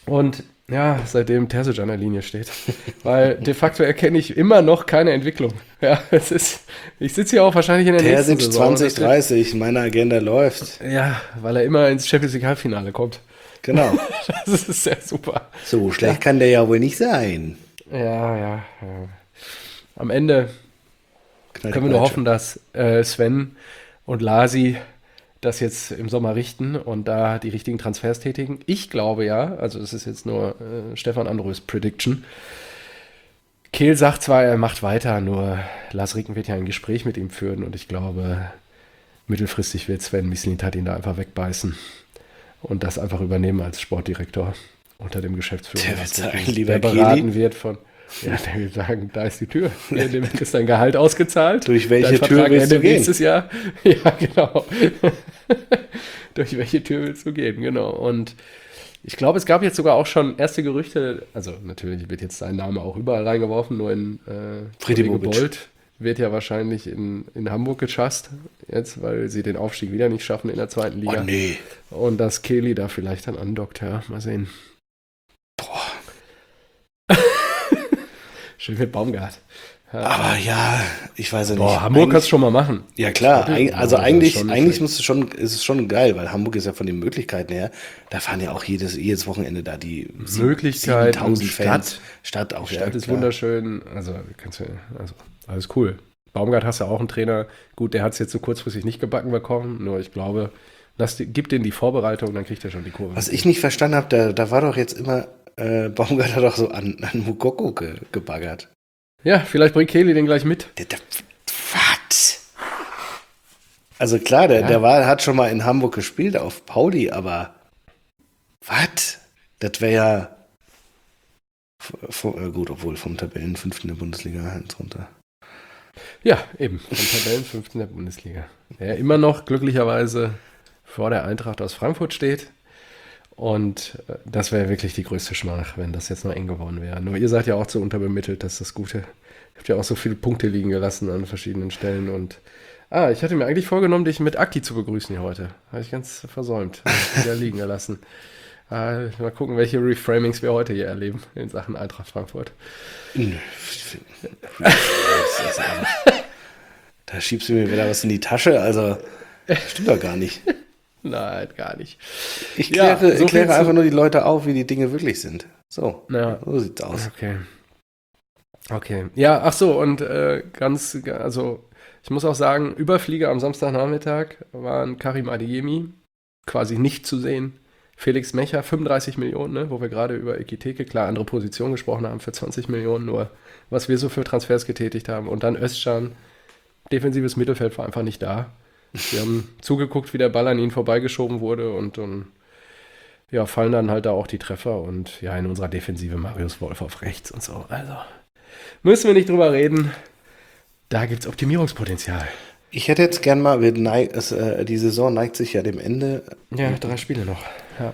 Und ja, seitdem Terzic an der Linie steht. Weil de facto erkenne ich immer noch keine Entwicklung. Ja, es ist, ich sitze hier auch wahrscheinlich in der nächsten Terzic Saison. zwanzig dreißig, meine Agenda läuft. Ja, weil er immer ins Champions League Halbfinale kommt. Genau. Das ist sehr super. So schlecht ja. kann der ja wohl nicht sein. Ja, ja, ja. Am Ende Knall können wir nur hoffen, dass äh, Sven und Lasi das jetzt im Sommer richten und da die richtigen Transfers tätigen. Ich glaube ja, also das ist jetzt nur äh, Stefan Andrös Prediction. Kehl sagt zwar, er macht weiter, nur Lars Ricken wird ja ein Gespräch mit ihm führen und ich glaube, mittelfristig wird Sven Mislintat ihn da einfach wegbeißen und das einfach übernehmen als Sportdirektor unter dem Geschäftsführer. Der wird sagen, lieber der beraten Kili? wird von, ja, der wird sagen, da ist die Tür. Hier ist dein Gehalt ausgezahlt. Durch welche Tür willst du gehen? Nächstes Jahr. Ja, genau. Durch welche Tür willst du gehen, genau. Und ich glaube, es gab jetzt sogar auch schon erste Gerüchte, also natürlich wird jetzt sein Name auch überall reingeworfen, nur in äh, Friede Bolt wird ja wahrscheinlich in, in Hamburg gechast, jetzt, weil sie den Aufstieg wieder nicht schaffen in der zweiten Liga. Oh nee. Und dass Kelly da vielleicht dann andockt, ja, mal sehen. Boah. Schön mit Baumgart. Ja. Aber ja, ich weiß ja nicht. Boah, Hamburg kannst du schon mal machen. Ja klar, Eig- also eigentlich, eigentlich muss es schon, ist es schon geil, weil Hamburg ist ja von den Möglichkeiten her, da fahren ja auch jedes, jedes Wochenende da die Möglichkeiten, siebentausend Fans. Stadt, Stadt auch. Die Stadt ja, ist klar. wunderschön, also kannst du, also alles cool. Baumgart hast ja auch einen Trainer, gut, der hat es jetzt so kurzfristig nicht gebacken bekommen, nur ich glaube, lass, gib denen die Vorbereitung, dann kriegt er schon die Kurve. Was ich nicht verstanden habe, da, da war doch jetzt immer, äh, Baumgart hat doch so an, an Mukoko ge, gebaggert. Ja, vielleicht bringt Kelly den gleich mit. Der, der, was? Also klar, der, ja. der war, hat schon mal in Hamburg gespielt auf Pauli, aber was? Das wäre ja f- f- gut, obwohl vom Tabellenfünften der Bundesliga halt runter. Ja, eben, vom Tabellenfünften der Bundesliga. Der immer noch glücklicherweise vor der Eintracht aus Frankfurt steht. Und das wäre wirklich die größte Schmach, wenn das jetzt noch eng geworden wäre. Nur ihr seid ja auch so unterbemittelt, dass das Gute. Ihr habt ja auch so viele Punkte liegen gelassen an verschiedenen Stellen. Und ah, ich hatte mir eigentlich vorgenommen, dich mit Aki zu begrüßen hier heute. Habe ich ganz versäumt. Hab ich wieder liegen gelassen. Ah, mal gucken, welche Reframings wir heute hier erleben in Sachen Eintracht Frankfurt. Da schiebst du mir wieder was in die Tasche. Also, stimmt doch gar nicht. Nein, gar nicht. Ich kläre, ja, so ich kläre einfach zu... nur die Leute auf, wie die Dinge wirklich sind. So, ja. so sieht's aus. Okay. Okay. Ja, ach so, und äh, ganz, also ich muss auch sagen, Überflieger am Samstagnachmittag waren Karim Adeyemi, quasi nicht zu sehen. Felix Mecher, fünfunddreißig Millionen, ne, wo wir gerade über Ekiteke, klar, andere Position gesprochen haben, für zwanzig Millionen, nur was wir so für Transfers getätigt haben. Und dann Özcan, defensives Mittelfeld war einfach nicht da. Wir haben zugeguckt, wie der Ball an ihn vorbeigeschoben wurde und dann ja, fallen dann halt da auch die Treffer und ja, in unserer Defensive Marius Wolf auf rechts und so. Also müssen wir nicht drüber reden. Da gibt es Optimierungspotenzial. Ich hätte jetzt gern mal, wir neig, es, äh, die Saison neigt sich ja dem Ende. Ja, drei Spiele noch. Ja.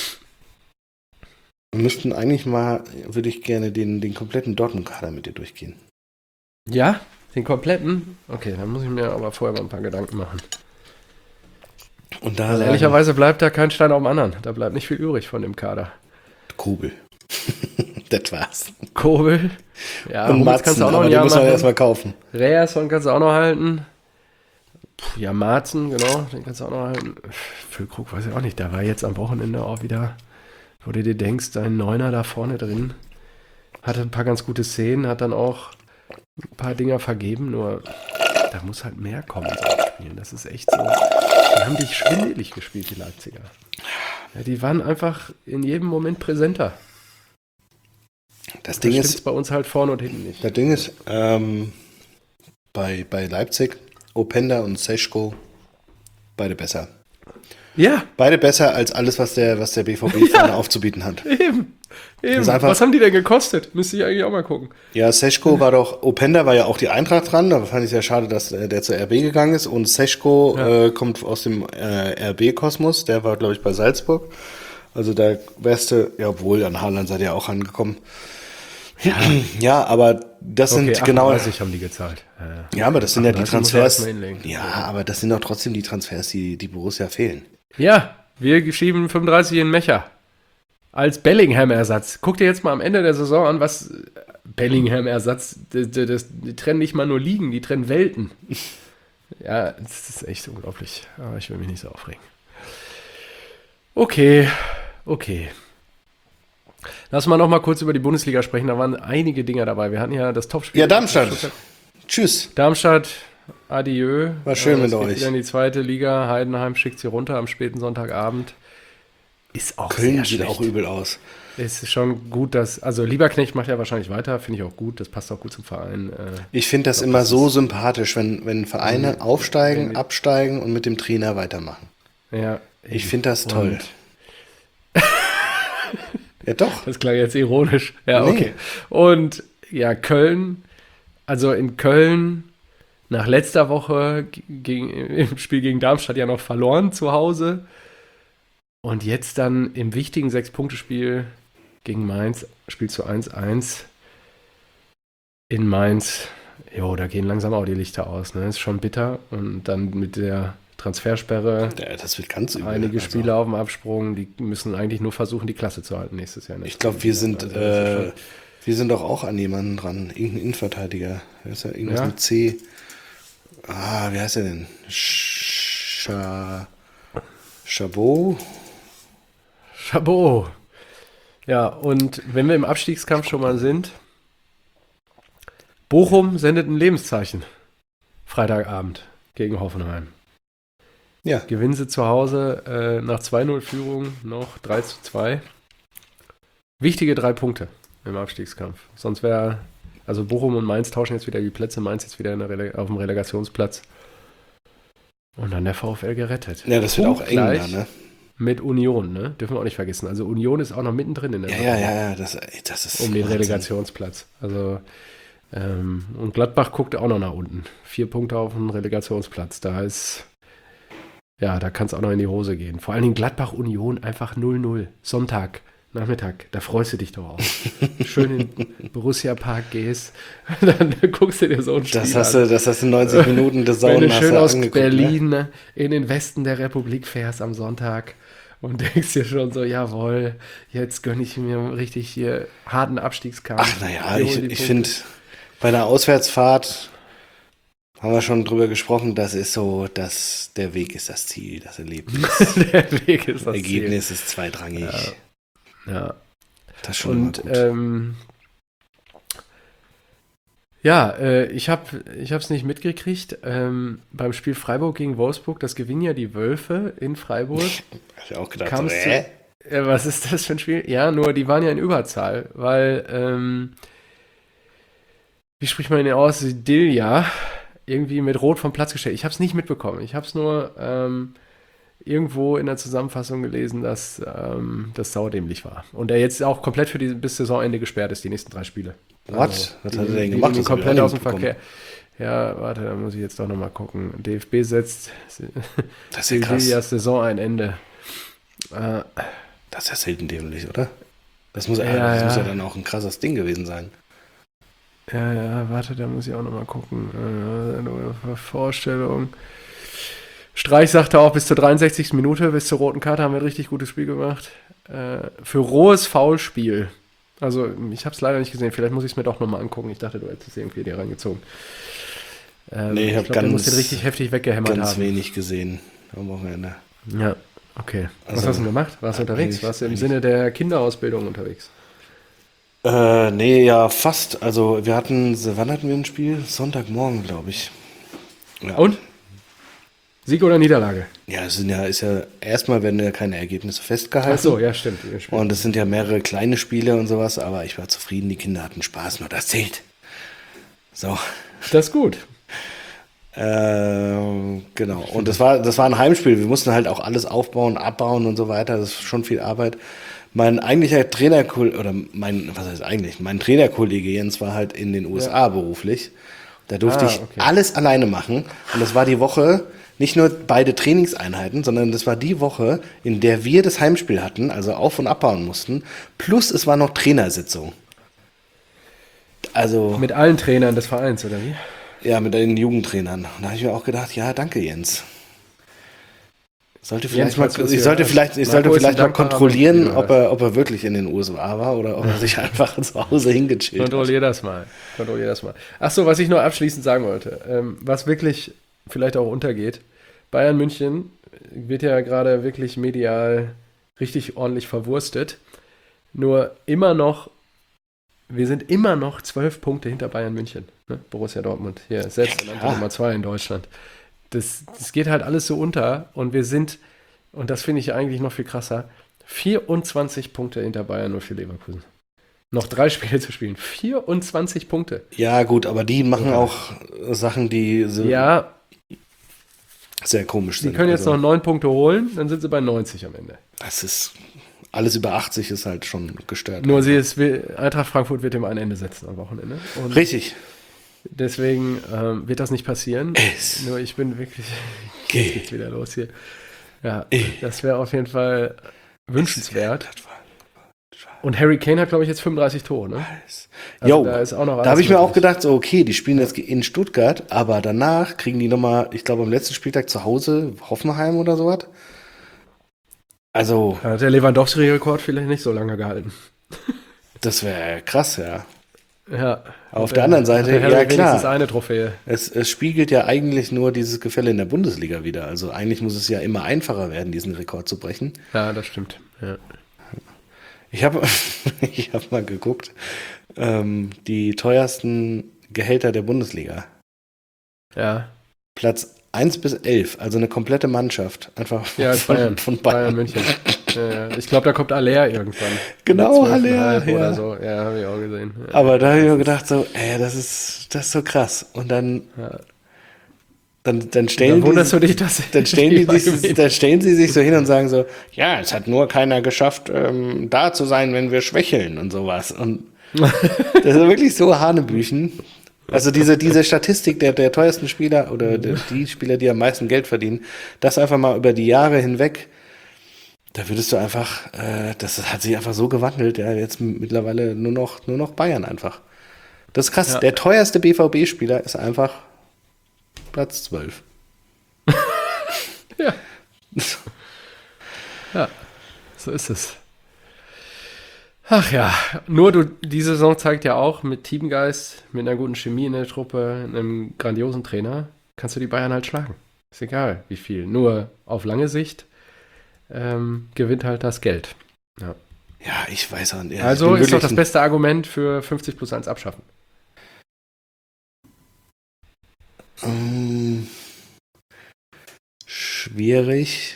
Wir müssten eigentlich mal, würde ich gerne den, den kompletten Dortmund-Kader mit dir durchgehen. Ja? Den kompletten? Okay, dann muss ich mir aber vorher mal ein paar Gedanken machen. Und da also ehrlicherweise bleibt da kein Stein auf dem anderen. Da bleibt nicht viel übrig von dem Kader. Kobel. Das war's. Kobel. Ja, und Matzen, kannst du auch noch aber ein den Jahr muss man machen. erstmal kaufen. Reasson kannst du auch noch halten. Puh, ja, Marzen, genau, den kannst du auch noch halten. Füllkrug weiß ich auch nicht. Der war jetzt am Wochenende auch wieder, wo du dir denkst, dein Neuner da vorne drin. Hatte ein paar ganz gute Szenen, hat dann auch ein paar Dinger vergeben, nur da muss halt mehr kommen in so Spielen. Das ist echt so. Die haben dich schwindelig gespielt, die Leipziger. Ja, die waren einfach in jedem Moment präsenter. Das Ding das ist bei uns halt vorne und hinten nicht. Das Ding ist, ähm, bei, bei Leipzig, Openda und Sechko, beide besser. Ja. Beide besser als alles, was der, was der B V B ja. vorne aufzubieten hat. Eben. Eben. Einfach, was haben die denn gekostet? Müsste ich eigentlich auch mal gucken. Ja, Sechko war doch, Openda war ja auch die Eintracht dran, da fand ich sehr schade, dass äh, der zur R B gegangen ist und Sechko ja. äh, kommt aus dem äh, R B-Kosmos, der war, glaube ich, bei Salzburg. Also da wärst du, ja, obwohl, an Haaland seid ihr auch rangekommen. Ja, ja, aber das okay, sind genau. achtunddreißig haben die gezahlt. Ja, ja aber das sind ja die Transfers. Ja, ja, aber das sind doch trotzdem die Transfers, die, die Borussia fehlen. Ja, wir schieben fünfunddreißig in Mecher. als Bellingham-Ersatz. Guck dir jetzt mal am Ende der Saison an, was Bellingham-Ersatz, die, die, die, die trennen nicht mal nur Ligen, die trennen Welten. Ja, das ist echt unglaublich. Aber ich will mich nicht so aufregen. Okay, okay. Lass mal noch mal kurz über die Bundesliga sprechen. Da waren einige Dinger dabei. Wir hatten ja das Topspiel. Ja, Darmstadt. Tschüss. Darmstadt, adieu. War schön äh, mit geht euch. wieder in die zweite Liga. Heidenheim schickt sie runter am späten Sonntagabend. Ist auch Köln sehr sieht schlecht. auch übel aus. Es ist schon gut, dass, also Lieberknecht macht ja wahrscheinlich weiter, finde ich auch gut, das passt auch gut zum Verein. Äh, Ich finde das glaub, immer das so ist- sympathisch, wenn, wenn Vereine Mhm. aufsteigen, Wenn- absteigen und mit dem Trainer weitermachen. ja, Ich eben. finde das toll. Und Ja, doch. das klang jetzt ironisch. Ja, Nee. okay. Und ja, Köln, also in Köln nach letzter Woche g- gegen, im Spiel gegen Darmstadt ja noch verloren zu Hause. Und jetzt dann im wichtigen Sechs-Punkte-Spiel gegen Mainz, Spiel zu eins eins in Mainz. Jo, da gehen langsam auch die Lichter aus. Ne? Ist schon bitter. Und dann mit der Transfersperre Ja, das wird ganz übel. einige Also, Spieler auf dem Absprung, die müssen eigentlich nur versuchen, die Klasse zu halten nächstes Jahr. in der Ich glaube, wir sind, Also, das ist äh, schon- wir sind doch auch an jemanden dran. Irgendein Innenverteidiger. Wer ist ja irgendwas Ja? mit C. Ah, wie heißt er denn? Scha Chabot? Chabot. Ja, und wenn wir im Abstiegskampf schon mal sind, Bochum sendet ein Lebenszeichen. Freitagabend gegen Hoffenheim. Ja. Gewinnen sie zu Hause äh, nach zwei null Führung noch drei zu zwei. Wichtige drei Punkte im Abstiegskampf. Sonst wäre, also Bochum und Mainz tauschen jetzt wieder die Plätze. Mainz jetzt wieder in der Rele- auf dem Relegationsplatz. Und dann der VfL gerettet. Ja, das wird auch eng da, Punktgleich ne? mit Union, ne? Dürfen wir auch nicht vergessen. Also Union ist auch noch mittendrin in der Ja, Sache. ja, ja, ja, das, ey, das ist Um den Wahnsinn. Relegationsplatz. Also, ähm, und Gladbach guckt auch noch nach unten. Vier Punkte auf dem Relegationsplatz. Da ist, ja, da kann es auch noch in die Hose gehen. Vor allen Dingen Gladbach-Union einfach null null. Sonntag, Nachmittag. Da freust du dich doch auch. Schön in den Borussia-Park gehst, dann guckst du dir so ein Spiel Das hast an. du, das hast du neunzig Minuten des Wenn Saunen du hast schön du aus angeguckt, ne? Berlin in den Westen der Republik fährst am Sonntag und denkst dir schon so, jawohl, jetzt gönne ich mir richtig hier harten Abstiegskampf. Ach, naja, Wir ich, holen die ich Punkte. finde, bei einer Auswärtsfahrt haben wir schon drüber gesprochen, das ist so, dass der Weg ist das Ziel, das Erlebnis. Der Weg ist das Ergebnis ist zweitrangig. Ziel. Ja. Das ist schon immer Und gut. ähm, ja, äh, ich habe ich es nicht mitgekriegt. Ähm, beim Spiel Freiburg gegen Wolfsburg, das gewinnen ja die Wölfe in Freiburg. Hab ich auch gedacht, so, kam's zu- äh? Ja, was ist das für ein Spiel? Ja, nur die waren ja in Überzahl, weil, ähm, wie spricht man den aus? Dilja irgendwie mit Rot vom Platz gestellt. Ich habe es nicht mitbekommen. Ich habe es nur ähm, irgendwo in der Zusammenfassung gelesen, dass ähm, das saudämlich war. Und er jetzt auch komplett für die, bis Saisonende gesperrt ist, die nächsten drei Spiele. What? Was die- hat er denn die gemacht? nehmen ihn Das hab ich komplett auch aus dem nicht mitbekommen. Verkehr. Ja, warte, da muss ich jetzt doch nochmal gucken. D F B setzt Das ist ja krass. Diljas Saison ein Ende. Äh, Das ist ja selten dämlich, oder? Das muss ja, Ja, das ja. muss ja dann auch ein krasses Ding gewesen sein. Ja, ja, warte, da muss ich auch nochmal gucken. Äh, nur Vorstellung. Streich sagte auch, bis zur dreiundsechzigsten Minute, bis zur roten Karte haben wir ein richtig gutes Spiel gemacht. Äh, für rohes Foulspiel. Also, ich habe es leider nicht gesehen. Vielleicht muss ich es mir doch nochmal angucken. Ich dachte, du hättest es irgendwie dir reingezogen. Ähm, Nee, ich hab glaub, der ganz- muss den richtig heftig weggehämmert Ganz haben. wenig gesehen am Wochenende. Ja, okay. Was Also, hast du denn gemacht? Warst du unterwegs? eigentlich- Warst du im eigentlich- Sinne der Kinderausbildung unterwegs? Äh, nee, ja, fast. Also wir hatten, wann hatten wir ein Spiel? Sonntagmorgen, glaube ich. Ja. Und? Sieg oder Niederlage? Ja, es sind ja, ist ja, erstmal werden ja keine Ergebnisse festgehalten. Ach so, ja, stimmt. Ihr spielt. Und es sind ja mehrere kleine Spiele und sowas, aber ich war zufrieden, die Kinder hatten Spaß, nur das zählt. So. Das ist gut. Ähm, genau. Und das war, das war ein Heimspiel. Wir mussten halt auch alles aufbauen, abbauen und so weiter. Das ist schon viel Arbeit. Mein eigentlicher Trainerkollege, oder mein, was heißt eigentlich, mein Trainerkollege Jens war halt in den U S A beruflich. Da durfte Ah, ich okay. alles alleine machen. Und das war die Woche, nicht nur beide Trainingseinheiten, sondern das war die Woche, in der wir das Heimspiel hatten, also auf- und abbauen mussten. Plus es war noch Trainersitzung. Also. Mit allen Trainern des Vereins, oder wie? Ja, mit den Jugendtrainern. Da habe ich mir auch gedacht, ja, danke Jens. Sollte vielleicht Jens, mal, falls du ich das sollte hier vielleicht, ich hörst. sollte Marco ist vielleicht ein mal dankbarer kontrollieren, Mensch, ob er, ob er wirklich in den U S A war oder ob er sich einfach zu Hause hingechillt hat. Kontrollier das mal. Kontrollier das mal. Ach so, was ich nur abschließend sagen wollte, ähm, was wirklich vielleicht auch untergeht, Bayern München wird ja gerade wirklich medial richtig ordentlich verwurstet. Nur immer noch, wir sind immer noch zwölf Punkte hinter Bayern München. Ne? Borussia Dortmund, hier, selbst Ja, Nummer zwei in Deutschland. Das, das geht halt alles so unter und wir sind, und das finde ich eigentlich noch viel krasser, vierundzwanzig Punkte hinter Bayern null vier Leverkusen. Noch drei Spiele zu spielen. vierundzwanzig Punkte. Ja, gut, aber die machen Okay. auch Sachen, die so Ja, sehr komisch sie sind. können jetzt Also, noch neun Punkte holen, dann sind sie bei neunzig am Ende. das ist, alles über achtzig ist halt schon gestört. Nur sie ist, Eintracht Frankfurt wird ihm ein Ende setzen am Wochenende. Und Richtig. deswegen ähm, wird das nicht passieren. Es Nur ich bin wirklich. geht. Jetzt geht's wieder los hier. Ja, das wäre auf jeden Fall wünschenswert. Und Harry Kane hat, glaube ich, jetzt fünfunddreißig Tore, ne? Also Jo, da ist auch noch da alles habe ich mir auch möglich. gedacht, so okay, die spielen jetzt in Stuttgart, aber danach kriegen die nochmal, ich glaube am letzten Spieltag zu Hause Hoffenheim oder sowas. Also, Da hat der Lewandowski-Rekord vielleicht nicht so lange gehalten. das wäre krass, ja. Ja. Auf Und der anderen Seite, hat der Harry ja, klar. wenigstens eine Trophäe. Es, es spiegelt ja eigentlich nur dieses Gefälle in der Bundesliga wieder. Also eigentlich muss es ja immer einfacher werden, diesen Rekord zu brechen. Ja, das stimmt. Ja. Ich habe ich hab mal geguckt, ähm, die teuersten Gehälter der Bundesliga. Ja, Platz eins bis elf, also eine komplette Mannschaft. Einfach ja von, Bayern. von Bayern Bayern. München. Ja, ja. Ich glaube, da kommt Aller irgendwann. Genau, Mit Aller, zwölf Komma fünf ja. Oder so. Ja, habe ich auch gesehen. Ja. Aber da habe ich mir gedacht, so, ey, das ist, das ist so krass. Und dann, Ja. dann, dann stellen Dann wunderst die, du dich, dass dann stellen, die, die sich, dann stellen sie sich so hin und sagen so, ja, es hat nur keiner geschafft, ähm, da zu sein, wenn wir schwächeln und sowas. Und das ist wirklich so Hanebüchen. Also diese, diese Statistik der, der teuersten Spieler oder der, die Spieler, die am meisten Geld verdienen, das einfach mal über die Jahre hinweg, da würdest du einfach, äh, das hat sich einfach so gewandelt, ja, jetzt mittlerweile nur noch, nur noch Bayern einfach. Das ist krass. Ja. Der teuerste B V B-Spieler ist einfach Platz zwölf. Ja. Ja, so ist es. Ach ja, nur du, die Saison zeigt ja auch, mit Teamgeist, mit einer guten Chemie in der Truppe, einem grandiosen Trainer, kannst du die Bayern halt schlagen. Ist egal, wie viel. Nur auf lange Sicht ähm, gewinnt halt das Geld. Ja. Ja, ich weiß auch nicht. Also Ich bin ist doch wirklich das ein- beste Argument für fünfzig plus eins abschaffen. Ähm, schwierig,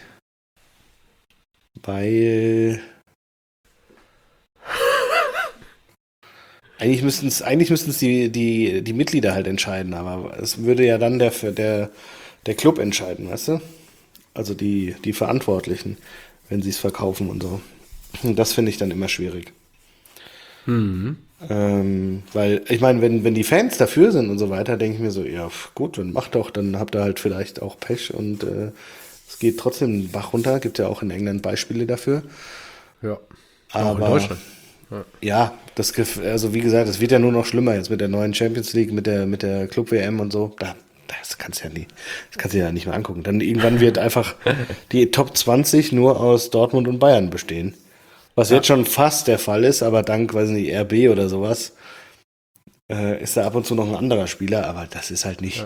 weil eigentlich müssten es eigentlich müssten es die, die, die Mitglieder halt entscheiden, aber es würde ja dann der, der, der Club entscheiden, weißt du? Also die, die Verantwortlichen, wenn sie es verkaufen und so. Und das finde ich dann immer schwierig. Mhm. Ähm, weil, ich meine, wenn, wenn die Fans dafür sind und so weiter, denke ich mir so, ja, gut, dann macht doch, dann habt ihr halt vielleicht auch Pech und äh, es geht trotzdem den Bach runter. Gibt ja auch in England Beispiele dafür. Ja. Aber Auch in Deutschland. ja, das, gef- also wie gesagt, es wird ja nur noch schlimmer jetzt mit der neuen Champions League, mit der, mit der Club-W M und so. Da, das kannst du ja nie, das kannst du ja nicht mehr angucken. Dann irgendwann wird einfach die Top zwanzig nur aus Dortmund und Bayern bestehen. Was jetzt schon fast der Fall ist, aber dank, weiß nicht, R B oder sowas, äh, ist da ab und zu noch ein anderer Spieler, aber das ist halt nicht. Ja.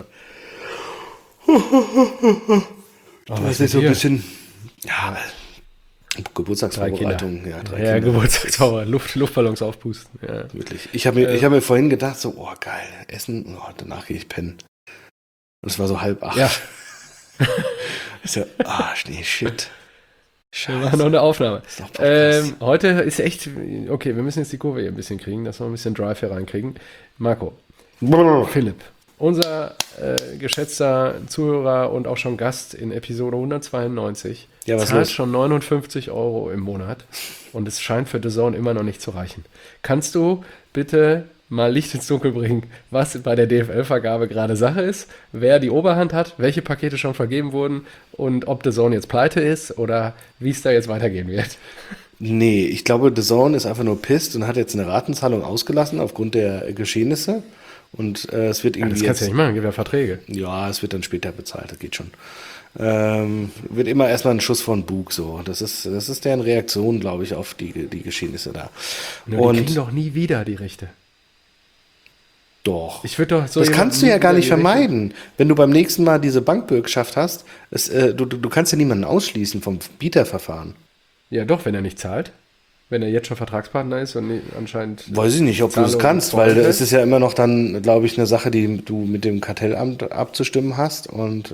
Das was ist mit so ein dir? bisschen, ja, Geburtstagsvorbereitung. Ja, drei Ja, Kinder. Geburtstagszauber, Luft, Luftballons aufpusten. Ja. Wirklich. Ich habe mir, Äh. ich hab mir vorhin gedacht, so, oh geil, Essen, oh, danach gehe ich pennen. Und es war so halb acht. Ja. Ich so, ah, nee, shit. Wir machen noch eine Aufnahme. Ist doch Podcast. Ähm, heute ist echt, okay, wir müssen jetzt die Kurve hier ein bisschen kriegen, dass wir ein bisschen Drive hier reinkriegen. Marco, Philipp, unser äh, geschätzter Zuhörer und auch schon Gast in Episode hundertzweiundneunzig, Ja, was zahlt los? schon neunundfünfzig Euro im Monat und es scheint für The Zone immer noch nicht zu reichen. Kannst du bitte mal Licht ins Dunkel bringen, was bei der D F L-Vergabe gerade Sache ist, wer die Oberhand hat, welche Pakete schon vergeben wurden und ob The Zone jetzt pleite ist oder wie es da jetzt weitergehen wird? Nee, ich glaube, The Zone ist einfach nur pisst und hat jetzt eine Ratenzahlung ausgelassen aufgrund der Geschehnisse. Und äh, es wird Ja, irgendwie das kannst du ja jetzt, nicht machen, gibt ja Verträge. ja, es wird dann später bezahlt, das geht schon. ähm, wird immer erstmal ein Schuss von Bug so. Das ist, das ist deren Reaktion, glaube ich, auf die, die Geschehnisse da. Nur die kriegen Und doch nie wieder die Rechte. doch. Ich würde doch so Das jemanden kannst du nie ja gar wieder nicht die Rechte- vermeiden. Wenn du beim nächsten Mal diese Bankbürgschaft hast, es, äh, du, du, du kannst ja niemanden ausschließen vom Bieterverfahren. Ja, doch, wenn er nicht zahlt. Wenn er jetzt schon Vertragspartner ist und nie- anscheinend. Weiß ich nicht, ob du das Zahlungen kannst, weil vorstellt. es ist ja immer noch dann, glaube ich, eine Sache, die du mit dem Kartellamt abzustimmen hast und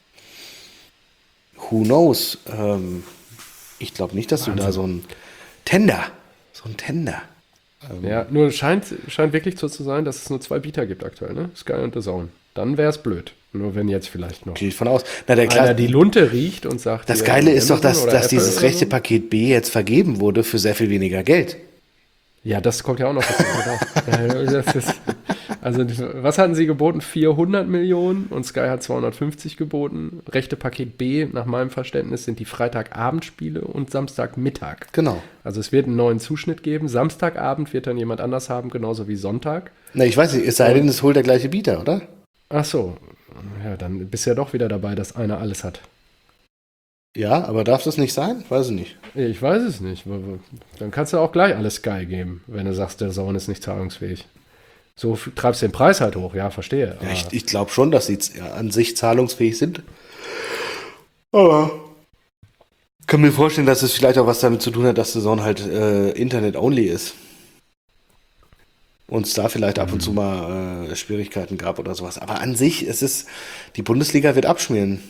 who knows? Ähm, ich glaube nicht, dass du da so ein Tender, so ein Tender. Ja, nur scheint, scheint wirklich so zu sein, dass es nur zwei Bieter gibt aktuell, ne? Sky und The Zone. Dann wäre es blöd. Nur wenn jetzt vielleicht noch Gehe ich von aus. Na, der einer Kla die Lunte riecht und sagt. das hier, Geile ist doch, Amazon dass, oder dass Apple dieses oder rechte so. Paket B jetzt vergeben wurde für sehr viel weniger Geld. Ja, das kommt ja auch noch dazu. Genau. Ja, das ist, also, was hatten sie geboten? vierhundert Millionen und Sky hat zweihundertfünfzig geboten. Rechte Paket B, nach meinem Verständnis, sind die Freitagabendspiele und Samstagmittag. Genau. Also es wird einen neuen Zuschnitt geben. Samstagabend wird dann jemand anders haben, genauso wie Sonntag. Na, ich weiß nicht, es sei denn, es holt der gleiche Bieter, oder? Ach so. Ja, dann bist du ja doch wieder dabei, dass einer alles hat. Ja, aber darf das nicht sein? Weiß ich nicht. Ich weiß es nicht. Dann kannst du auch gleich alles Sky geben, wenn du sagst, der Zone ist nicht zahlungsfähig. So f- treibst du den Preis halt hoch, ja, verstehe. Ja, Aber ich ich glaube schon, dass sie z- ja, an sich zahlungsfähig sind. Aber kann mir vorstellen, dass es vielleicht auch was damit zu tun hat, dass der Zone halt äh, Internet-only ist. Und es da vielleicht ab und zu mal äh, Schwierigkeiten gab oder sowas. Aber an sich, es ist, die Bundesliga wird abschmieren.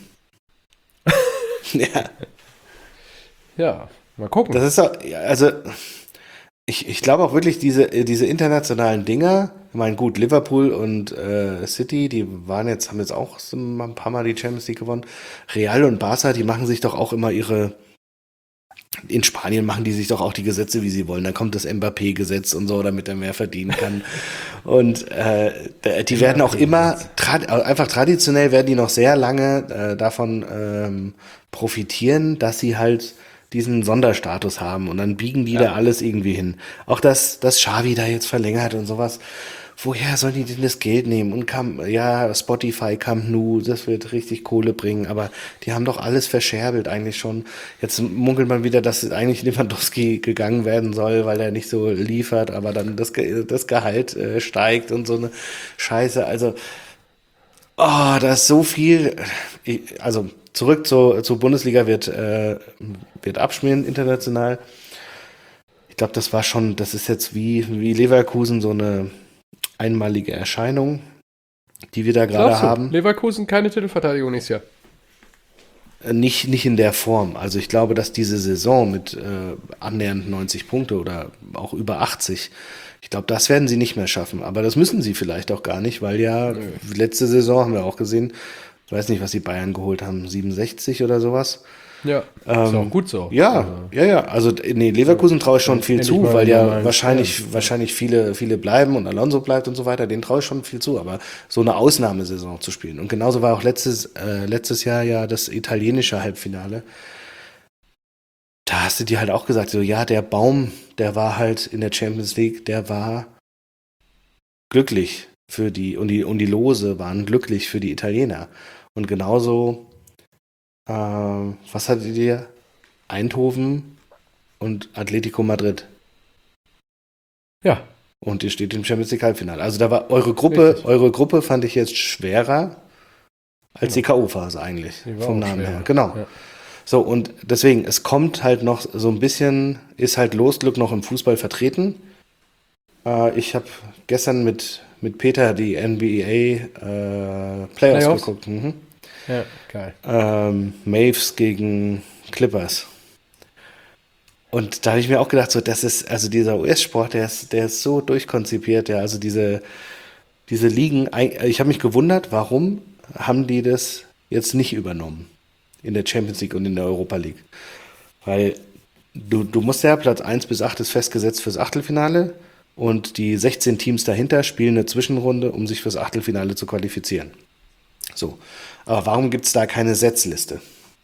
Ja, ja, mal gucken. das ist doch, ja, also ich, ich glaube auch wirklich, diese, äh, diese internationalen Dinger, ich meine, gut, Liverpool und äh, City, die waren jetzt, haben jetzt auch so ein paar Mal die Champions League gewonnen. Real und Barca, die machen sich doch auch immer ihre, in Spanien machen die sich doch auch die Gesetze, wie sie wollen. Dann kommt das Mbappé-Gesetz und so, damit er mehr verdienen kann. Und äh, der- die werden auch immer, tra- einfach traditionell werden die noch sehr lange äh, davon ähm, profitieren, dass sie halt diesen Sonderstatus haben. Und dann biegen die da alles irgendwie hin. Auch dass, dass Xavi da jetzt verlängert und sowas. Woher sollen die denn das Geld nehmen? Und Camp, ja, Spotify, Camp Nou, das wird richtig Kohle bringen, aber die haben doch alles verscherbelt eigentlich schon. Jetzt munkelt man wieder, dass eigentlich Lewandowski gegangen werden soll, weil er nicht so liefert, aber dann das, Ge- das Gehalt äh, steigt und so eine Scheiße. Also, oh, da ist so viel. Ich, also zurück zur, zur Bundesliga wird, äh, wird abschmieren international. Ich glaube, das war schon, das ist jetzt wie, wie Leverkusen so eine einmalige Erscheinung, die wir da gerade Glaubst du, haben. Leverkusen keine Titelverteidigung nächstes Jahr. Äh, Nicht, nicht in der Form. Also ich glaube, dass diese Saison mit äh, annähernd neunzig Punkte oder auch über achtzig, ich glaube, das werden sie nicht mehr schaffen. Aber das müssen sie vielleicht auch gar nicht, weil ja letzte Saison haben wir auch gesehen, ich weiß nicht, was die Bayern geholt haben, siebenundsechzig oder sowas. Ja, ist auch gut so. Ja, Also, ja, ja. Also nee, Leverkusen traue ich schon viel endlich zu, mal weil wieder ja mal ein wahrscheinlich, Stern. wahrscheinlich viele, viele bleiben und Alonso bleibt und so weiter. Den traue ich schon viel zu, aber so eine Ausnahmesaison zu spielen. Und genauso war auch letztes, äh, letztes Jahr ja das italienische Halbfinale. Da hast du dir halt auch gesagt, so ja, der Baum, der war halt in der Champions League, der war glücklich für die, und die, und die Lose waren glücklich für die Italiener. Und genauso, äh, was hattet ihr? Eindhoven und Atletico Madrid. ja, Und ihr steht im Champions League Halbfinale. Also da war eure Gruppe, Richtig. eure Gruppe fand ich jetzt schwerer als die K O-Phase eigentlich. die war Vom auch Namen schwerer. her. Genau. Ja. So, und deswegen, es kommt halt noch so ein bisschen, ist halt Losglück noch im Fußball vertreten. Äh, ich habe gestern mit, mit Peter die N B A äh, Playoffs, Playoffs? geguckt. Mhm. ja, geil. ähm, Mavs gegen Clippers. Und da habe ich mir auch gedacht, so, das ist, also dieser U S-Sport, der ist, der ist so durchkonzipiert, ja, also diese, diese Ligen, ein- ich habe mich gewundert, warum haben die das jetzt nicht übernommen in der Champions League und in der Europa League? Weil du, du musst ja, Platz eins bis acht ist festgesetzt fürs Achtelfinale und die sechzehn Teams dahinter spielen eine Zwischenrunde, um sich fürs Achtelfinale zu qualifizieren. So, aber warum gibt es da keine Setzliste?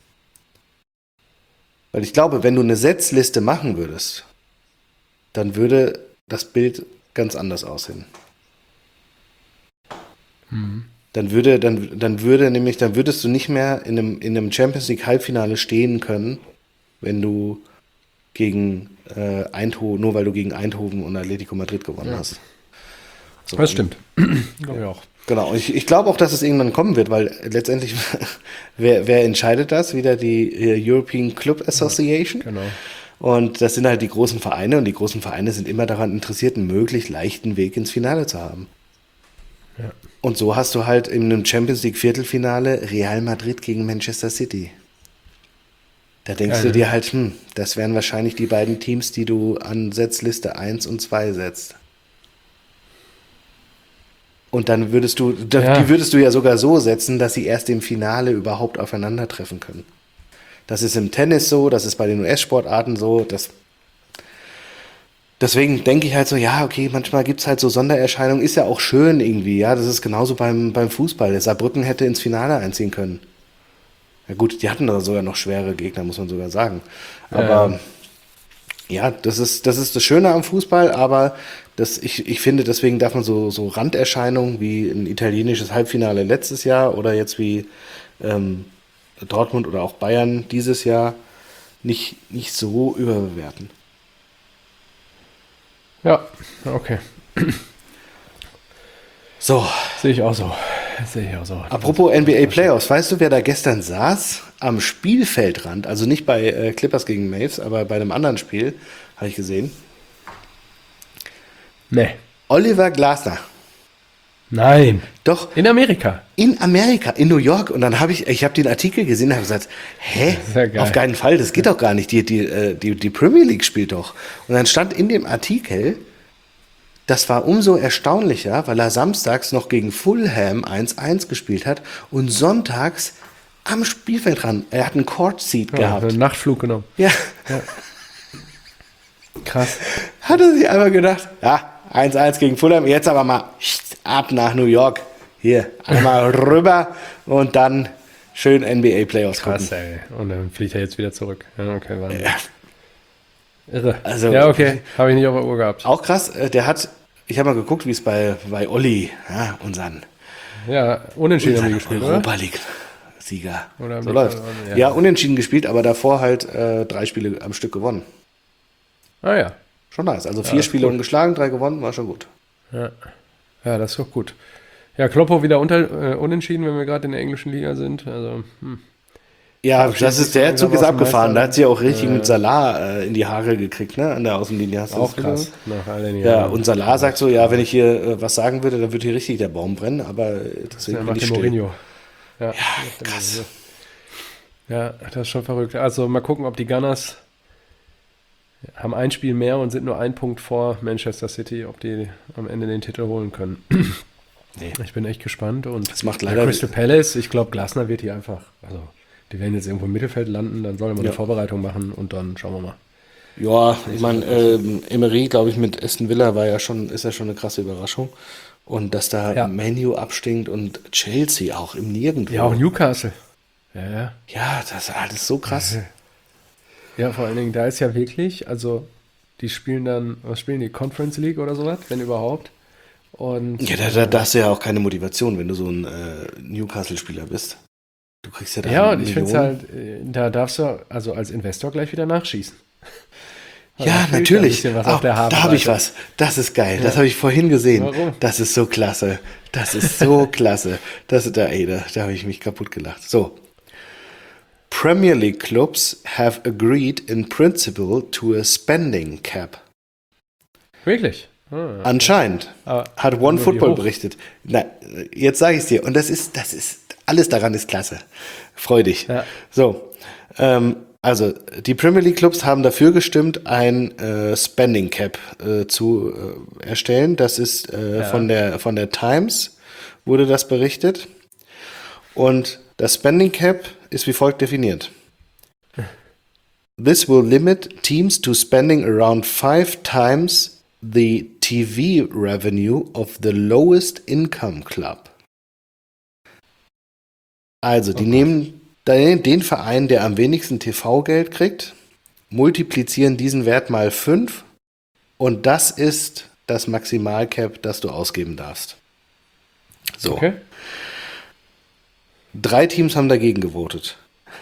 Weil ich glaube, wenn du eine Setzliste machen würdest, dann würde das Bild ganz anders aussehen. Dann würde, dann, dann würde nämlich, dann würdest du nicht mehr in einem, in einem Champions League Halbfinale stehen können, wenn du gegen äh, Eindhoven, nur weil du gegen Eindhoven und Atletico Madrid gewonnen Ja. hast. So, Das stimmt. Glaube ich auch. Genau, ich, ich glaube auch, dass es irgendwann kommen wird, weil letztendlich, wer, wer entscheidet das? Wieder die äh, European Club Association. Genau. Und das sind halt die großen Vereine und die großen Vereine sind immer daran interessiert, einen möglichst leichten Weg ins Finale zu haben. Ja. Und so hast du halt in einem Champions League Viertelfinale Real Madrid gegen Manchester City. Da denkst Ja, du ne? dir halt, hm, das wären wahrscheinlich die beiden Teams, die du an Setzliste eins und zwei setzt. Und dann würdest du, da- Ja. die würdest du ja sogar so setzen, dass sie erst im Finale überhaupt aufeinandertreffen können. Das ist im Tennis so, das ist bei den U S-Sportarten so. Das Deswegen denke ich halt so, ja, okay, manchmal gibt es halt so Sondererscheinungen, ist ja auch schön irgendwie, ja. Das ist genauso beim, beim Fußball. Der Saarbrücken hätte ins Finale einziehen können. Ja gut, die hatten da sogar noch schwere Gegner, muss man sogar sagen. Aber ja, das ist, das ist das Schöne am Fußball, aber das, ich, ich finde, deswegen darf man so, so Randerscheinungen wie ein italienisches Halbfinale letztes Jahr oder jetzt wie ähm, Dortmund oder auch Bayern dieses Jahr nicht, nicht so überbewerten. Ja, okay. So, Sehe ich auch so. Sehe ich auch so. apropos N B A Playoffs, weißt du, wer da gestern saß? Am Spielfeldrand, also nicht bei äh, Clippers gegen Mavs, aber bei einem anderen Spiel, habe ich gesehen. Nee. Oliver Glasner. Nein. Doch, In Amerika. in Amerika, in New York. Und dann habe ich, ich habe den Artikel gesehen und habe gesagt, hä? Das ist ja geil. Auf keinen Fall, das geht doch gar nicht. Die, die, äh, die, die Premier League spielt doch. Und dann stand in dem Artikel, das war umso erstaunlicher, weil er samstags noch gegen Fulham eins eins gespielt hat und sonntags am Spielfeldrand. Er hat einen Court Seat Ja, gehabt. einen Nachtflug genommen. Ja, Krass. hat er sich einfach gedacht, ja, eins eins gegen Fulham, jetzt aber mal ab nach New York. Hier, einmal rüber und dann schön N B A Playoffs gucken. Krass, ey. Und dann fliegt er jetzt wieder zurück. Ja, okay, Wahnsinn. Ja, Irre. Also- ja, okay. Habe ich nicht auf der Uhr gehabt. auch krass, äh, der hat, ich habe mal geguckt, wie es bei, bei Olli, ja, unseren, Ja, unentschieden haben die unseren gespielt, oder? Europa League Sieger. Oder So mit- läuft. ja. Ja. unentschieden gespielt, aber davor halt äh, drei Spiele am Stück gewonnen. Ah ja. Schon nice. Also vier ist Spiele gut. ungeschlagen, drei gewonnen, war schon gut. Ja. Ja, das ist doch gut. Ja, Kloppo wieder unter, äh, unentschieden, wenn wir gerade in der englischen Liga sind. Also, hm. Ja, Verabschiedet das sich ist, der langsam Zug ist aus dem abgefahren. Da Meister. hat sie auch richtig mit Salah äh, in die Haare gekriegt, ne? An der Außenlinie. Hast du Auch das krass. gesehen? Nach all den Ja, Jahren. und Salah sagt so, ja, wenn ich hier äh, was sagen würde, dann würde hier richtig der Baum brennen, aber äh, deswegen Ja, bin macht ich der still. Mourinho. Ja, krass. Ja, das ist schon verrückt. Also mal gucken, ob die Gunners haben ein Spiel mehr und sind nur ein Punkt vor Manchester City, ob die am Ende den Titel holen können. Nee. Ich bin echt gespannt. Und Das macht ja, leider- Crystal Palace, ich glaube, Glasner wird hier einfach, also die werden jetzt irgendwo im Mittelfeld landen, dann sollen wir Ja. eine Vorbereitung machen und dann schauen wir mal. Ja, ich meine, ähm, Emery, glaube ich, mit Aston Villa war ja schon, ist ja schon eine krasse Überraschung. Und dass da Ja. Man U abstinkt und Chelsea auch im Nirgendwo. Ja, auch Newcastle. Ja, ja. Ja, das ist alles so krass. Ja, vor allen Dingen, da ist ja wirklich, also die spielen dann, was spielen die, Conference League oder sowas, wenn überhaupt. Und Ja, da, da, da hast du ja auch keine Motivation, wenn du so ein äh, Newcastle-Spieler bist. Du kriegst ja da ja, eine und ich finde es Million. halt, äh, da darfst du also als Investor gleich wieder nachschießen. Also Ja, da fehlt ein natürlich. bisschen was Auch, auf der da habe ich Habenseite. was. Das ist geil. Das habe ich vorhin gesehen. Warum? Das ist so klasse. Das ist so klasse. Das da, ey, da, da habe ich mich kaputt gelacht. So. Premier League clubs have agreed in principle to a spending cap. Wirklich? Ah, Anscheinend. aber Hat nur One wie Football hoch? berichtet. Na, jetzt sage ich es dir. Und das ist, das ist, alles daran ist klasse. Freu dich. Ja. So. Ähm, also, die Premier League Clubs haben dafür gestimmt, ein äh, Spending Cap äh, zu äh, erstellen. Das ist äh, Ja. von der, von der Times wurde das berichtet. Und das Spending Cap ist wie folgt definiert. This will limit teams to spending around five times the T V revenue of the lowest income club. Also, die Oh Gott. nehmen den, den Verein, der am wenigsten T V-Geld kriegt, multiplizieren diesen Wert mal fünf und das ist das Maximalcap, das du ausgeben darfst. So. Okay. Drei Teams haben dagegen gewotet.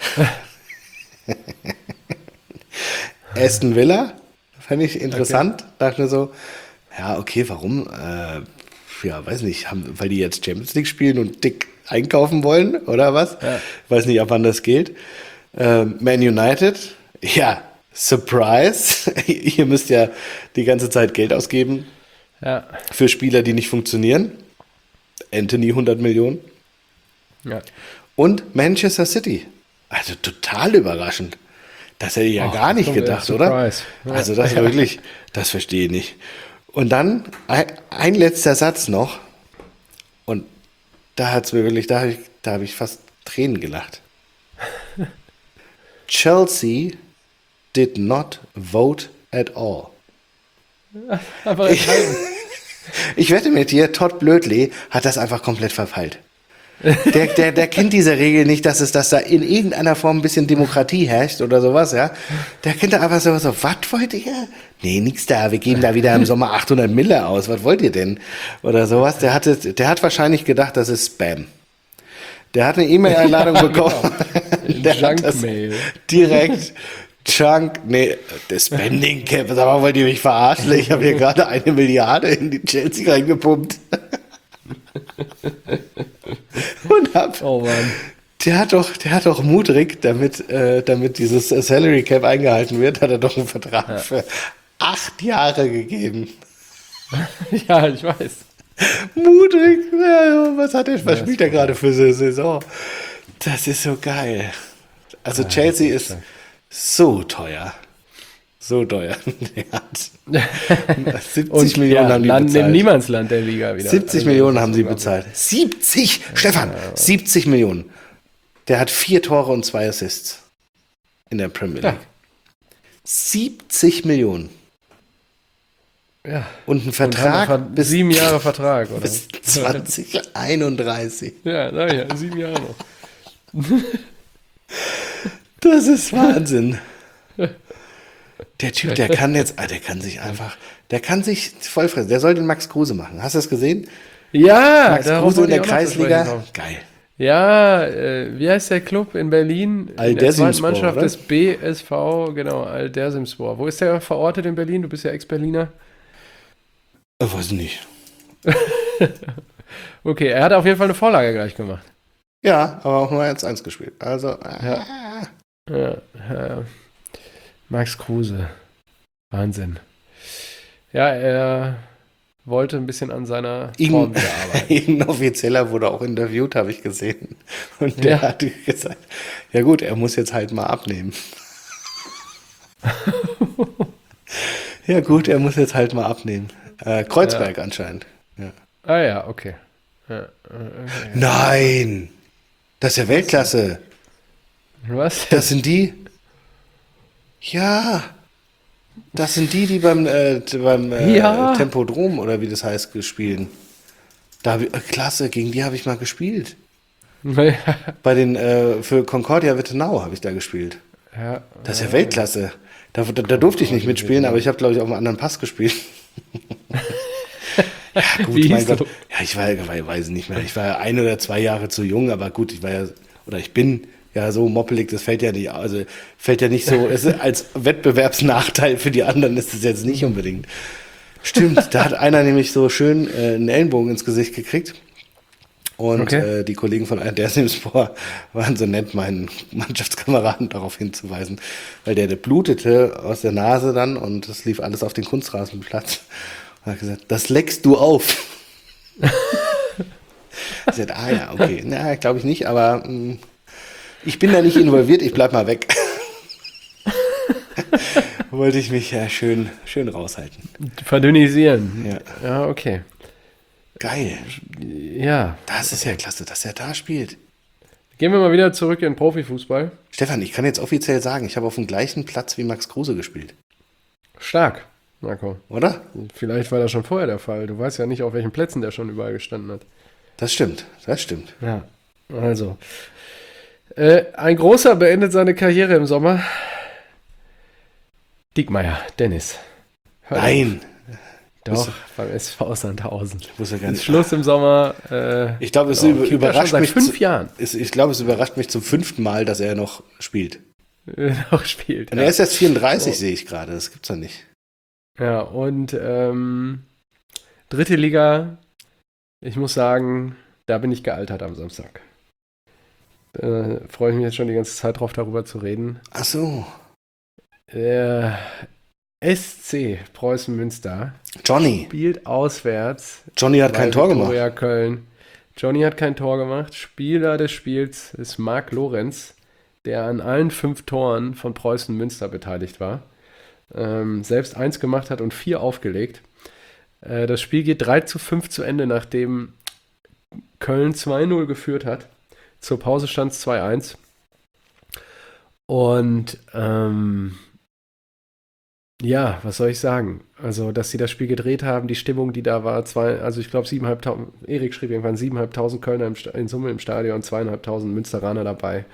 Aston Villa, fand ich interessant. Okay. Dachte mir so, ja, okay, warum? Äh, ja, weiß nicht, haben, weil die jetzt Champions League spielen und dick einkaufen wollen, oder was? Ja. Weiß nicht, ab wann das geht. Ähm, Man United, ja, Surprise. Ihr müsst ja die ganze Zeit Geld ausgeben ja. für Spieler, die nicht funktionieren. Anthony hundert Millionen. Ja. Und Manchester City. Also total überraschend. Das hätte ich ja oh, gar nicht gedacht, oder? Ja. Also das ja. wirklich, das verstehe ich nicht. Und dann ein, ein letzter Satz noch. Und da hat es mir wirklich, da habe ich, da habe ich fast Tränen gelacht. Chelsea did not vote at all. Aber ich, ich wette mit dir, Todd Blödley hat das einfach komplett verpeilt. Der, der, der kennt diese Regel nicht, dass es dass da in irgendeiner Form ein bisschen Demokratie herrscht oder sowas, ja. Der kennt da einfach so, so was wollt ihr? Nee, nix da, wir geben da wieder im Sommer achthundert Mille aus, was wollt ihr denn? Oder sowas. Der, hatte, der hat wahrscheinlich gedacht, das ist Spam. Der hat eine E-Mail-Einladung bekommen. Genau. Junk-Mail. Direkt. Junk, nee, das Spending Cap, sag mal, wollt ihr mich verarschen? Ich habe hier gerade eine Milliarde in die Chelsea reingepumpt. Und hab, oh Mann. Der hat doch, der hat doch mutrig, damit, äh, damit dieses Salary Cap eingehalten wird, hat er doch einen Vertrag ja. für acht Jahre gegeben. Ja, ich weiß. Mutrig, ja, was hat der, was spielt er gerade für eine Saison? Das ist so geil. Also ja, Chelsea ist, ist so teuer. So teuer. siebzig und, Millionen ja, haben die Land, bezahlt. Im Niemandsland der Liga wieder. siebzig also, Millionen haben sie bezahlt. siebzig! Ja, Stefan, ja, siebzig Millionen. Der hat vier Tore und zwei Assists in der Premier League. Ja. siebzig Millionen. Ja. Und ein Vertrag und bis sieben Jahre Vertrag, oder? Bis zwanzig einunddreißig. Ja, sag ich ja, sieben Jahre noch. Das ist Wahnsinn. Der Typ, der kann jetzt, der kann sich einfach, der kann sich voll fressen. Der soll den Max Kruse machen. Hast du das gesehen? Ja, Max Kruse in der Kreisliga. Geil. Ja, äh, wie heißt der Club in Berlin? In der zweiten Mannschaft des B S V, genau, Al-Dersimspor. Wo ist der verortet in Berlin? Du bist ja Ex-Berliner. Ich weiß nicht. Okay, er hat auf jeden Fall eine Vorlage gleich gemacht. Ja, aber auch nur eins eins gespielt. Also, äh. ja. Ja, ja. Max Kruse. Wahnsinn. Ja, er wollte ein bisschen an seiner Form wieder arbeiten. Irgendein Offizieller wurde auch interviewt, habe ich gesehen. Und der ja. hat gesagt, ja gut, er muss jetzt halt mal abnehmen. Ja gut, er muss jetzt halt mal abnehmen. Äh, Kreuzberg ja. anscheinend. Ja. Ah ja, okay. Ja, okay. Nein! Das ist ja Weltklasse. Was? Das sind die... Ja, das sind die, die beim, äh, beim äh, ja. Tempodrom oder wie das heißt, gespielt. Da ich, äh, klasse, gegen die habe ich mal gespielt. Ja. Bei den, äh, für Concordia Wittenau habe ich da gespielt. Ja. Das ist ja Weltklasse. Da, da, da durfte ich nicht mitspielen, aber ich habe, glaube ich, auf einem anderen Pass gespielt. Ja, gut, mein Gott. Ja, ich war, ich weiß nicht mehr. Ich war ein oder zwei Jahre zu jung, aber gut, ich war ja, oder ich bin ja so moppelig, das fällt ja nicht, also fällt ja nicht so, es ist als Wettbewerbsnachteil für die anderen ist es jetzt nicht unbedingt. Stimmt, da hat einer nämlich so schön äh, einen Ellenbogen ins Gesicht gekriegt. Und okay. äh, die Kollegen von Al-Dersimspor waren so nett, meinen Mannschaftskameraden darauf hinzuweisen, weil der, der blutete aus der Nase dann und das lief alles auf den Kunstrasenplatz. Und hat gesagt, das leckst du auf. Ich sagte, ah ja, okay, na, glaube ich nicht, aber mh, ich bin da nicht involviert, ich bleib mal weg. Wollte ich mich ja schön, schön raushalten. Verdünnisieren. Ja. Ja, okay. Geil. Ja. Das ist ja klasse, dass er da spielt. Gehen wir mal wieder zurück in den Profifußball. Stefan, ich kann jetzt offiziell sagen, ich habe auf dem gleichen Platz wie Max Kruse gespielt. Stark, Marco. Oder? Vielleicht war das schon vorher der Fall. Du weißt ja nicht, auf welchen Plätzen der schon überall gestanden hat. Das stimmt, das stimmt. Ja, also. Äh, ein Großer beendet seine Karriere im Sommer. Diekmeyer, Dennis. Hör Nein. Doch, beim S V Sandhausen. Muss ja gar Ist nicht. Schluss im Sommer. Äh, Ich glaube, es genau, über, kickt er überrascht schon seit mich. fünf zu- Jahren Es, ich glaube, es überrascht mich zum fünften Mal, dass er noch spielt. noch spielt. Und Ja. er ist erst vierunddreißig, Oh. sehe ich gerade. Das gibt's doch nicht. Ja, und ähm, dritte Liga, ich muss sagen, da bin ich gealtert am Samstag. Äh, freue ich mich jetzt schon die ganze Zeit drauf, darüber zu reden. Ach so. Der S C Preußen Münster Johnny. spielt auswärts. Johnny hat bei kein Tor gemacht. Viktoria Köln. Johnny hat kein Tor gemacht. Spieler des Spiels ist Marc Lorenz, der an allen fünf Toren von Preußen Münster beteiligt war. Ähm, selbst eins gemacht hat und vier aufgelegt. Äh, das Spiel geht drei zu fünf zu Ende, nachdem Köln zwei null geführt hat. Zur Pause stand es zwei eins. Und ähm, ja, was soll ich sagen? Also, dass sie das Spiel gedreht haben, die Stimmung, die da war, zwei, also ich glaube siebeneinhalbtausend, Erik schrieb irgendwann siebeneinhalbtausend Kölner im, Sta- in Summe im Stadion, zweieinhalbtausend Münsteraner dabei.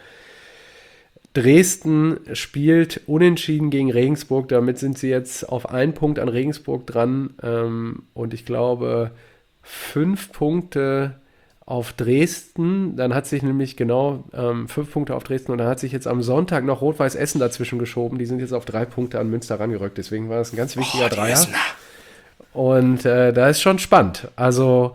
Dresden spielt unentschieden gegen Regensburg, damit sind sie jetzt auf einen Punkt an Regensburg dran ähm, und ich glaube fünf Punkte auf Dresden, dann hat sich nämlich genau ähm, fünf Punkte auf Dresden und dann hat sich jetzt am Sonntag noch Rot-Weiß Essen dazwischen geschoben, die sind jetzt auf drei Punkte an Münster rangerückt, deswegen war das ein ganz wichtiger Oh, die Dreier Essener. und äh, da ist schon spannend, also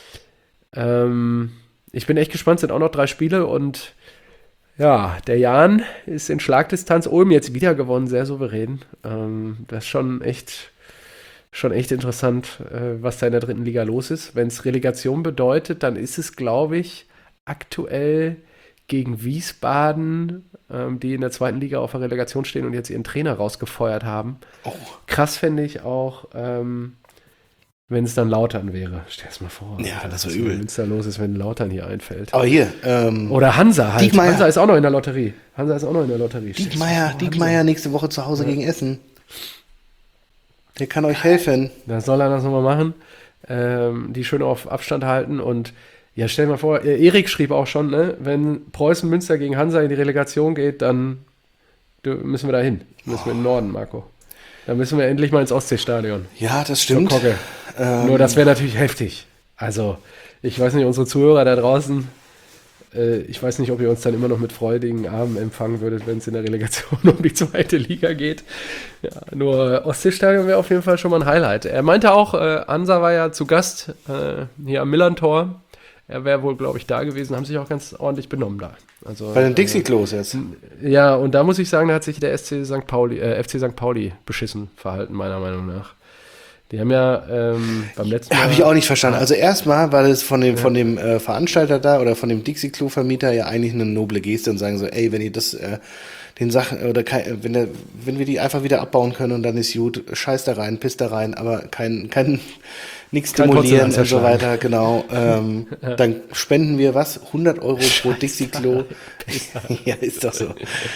ähm, ich bin echt gespannt, es sind auch noch drei Spiele und ja, der Jan ist in Schlagdistanz. Ulm jetzt wieder gewonnen, sehr souverän. Ähm, das ist schon echt, schon echt interessant, äh, was da in der dritten Liga los ist. Wenn es Relegation bedeutet, dann ist es, glaube ich, aktuell gegen Wiesbaden, ähm, die in der zweiten Liga auf der Relegation stehen und jetzt ihren Trainer rausgefeuert haben. Oh, Krass fände ich auch, ähm, wenn es dann Lautern wäre. Stell dir das mal vor. Ja, Alter, das wär was übel. in Münster los ist, wenn Lautern hier einfällt. aber hier, ähm, Oder Hansa halt. Diekmeyer. Hansa ist auch noch in der Lotterie. Hansa ist auch noch in der Lotterie. Diekmeyer, Hansa. Diekmeyer nächste Woche zu Hause Ja. gegen Essen. Der kann euch helfen. Da soll er das nochmal machen. Ähm, die schön auf Abstand halten. Und ja, stell dir mal vor, äh, Erik schrieb auch schon, ne, wenn Preußen Münster gegen Hansa in die Relegation geht, dann dü- müssen wir da hin. Müssen wir in den Norden, Marco. Da müssen wir endlich mal ins Ostseestadion. Ja, das Zur stimmt. Kocke. Ähm, Nur das wäre natürlich heftig. Also, ich weiß nicht, unsere Zuhörer da draußen, äh, ich weiß nicht, ob ihr uns dann immer noch mit freudigen Armen empfangen würdet, wenn es in der Relegation um die zweite Liga geht. Ja, nur Ostseestadion wäre auf jeden Fall schon mal ein Highlight. Er meinte auch, äh, Hansa war ja zu Gast äh, hier am Millantor. Er wäre wohl, glaube ich, da gewesen, haben sich auch ganz ordentlich benommen da. Also, Bei den Dixie-Klos jetzt. äh, ja, und da muss ich sagen, da hat sich der S C Sankt Pauli, äh, F C Sankt Pauli beschissen verhalten, meiner Meinung nach. Die haben ja ähm, beim letzten Mal... Habe ich auch nicht verstanden. Also erstmal war das von dem, von dem äh, Veranstalter da oder von dem Dixie-Klo-Vermieter ja eigentlich eine noble Geste und sagen so, ey, wenn ihr das, äh, den Sachen, oder kein, wenn, der, wenn wir die einfach wieder abbauen können und dann ist gut, scheiß da rein, piss da rein, aber kein, kein, nichts Kein stimulieren Potzenland und so zerschlagen. weiter, genau. Ähm, Dann spenden wir was? hundert Euro pro Dixie-Klo. Ja, ist doch so.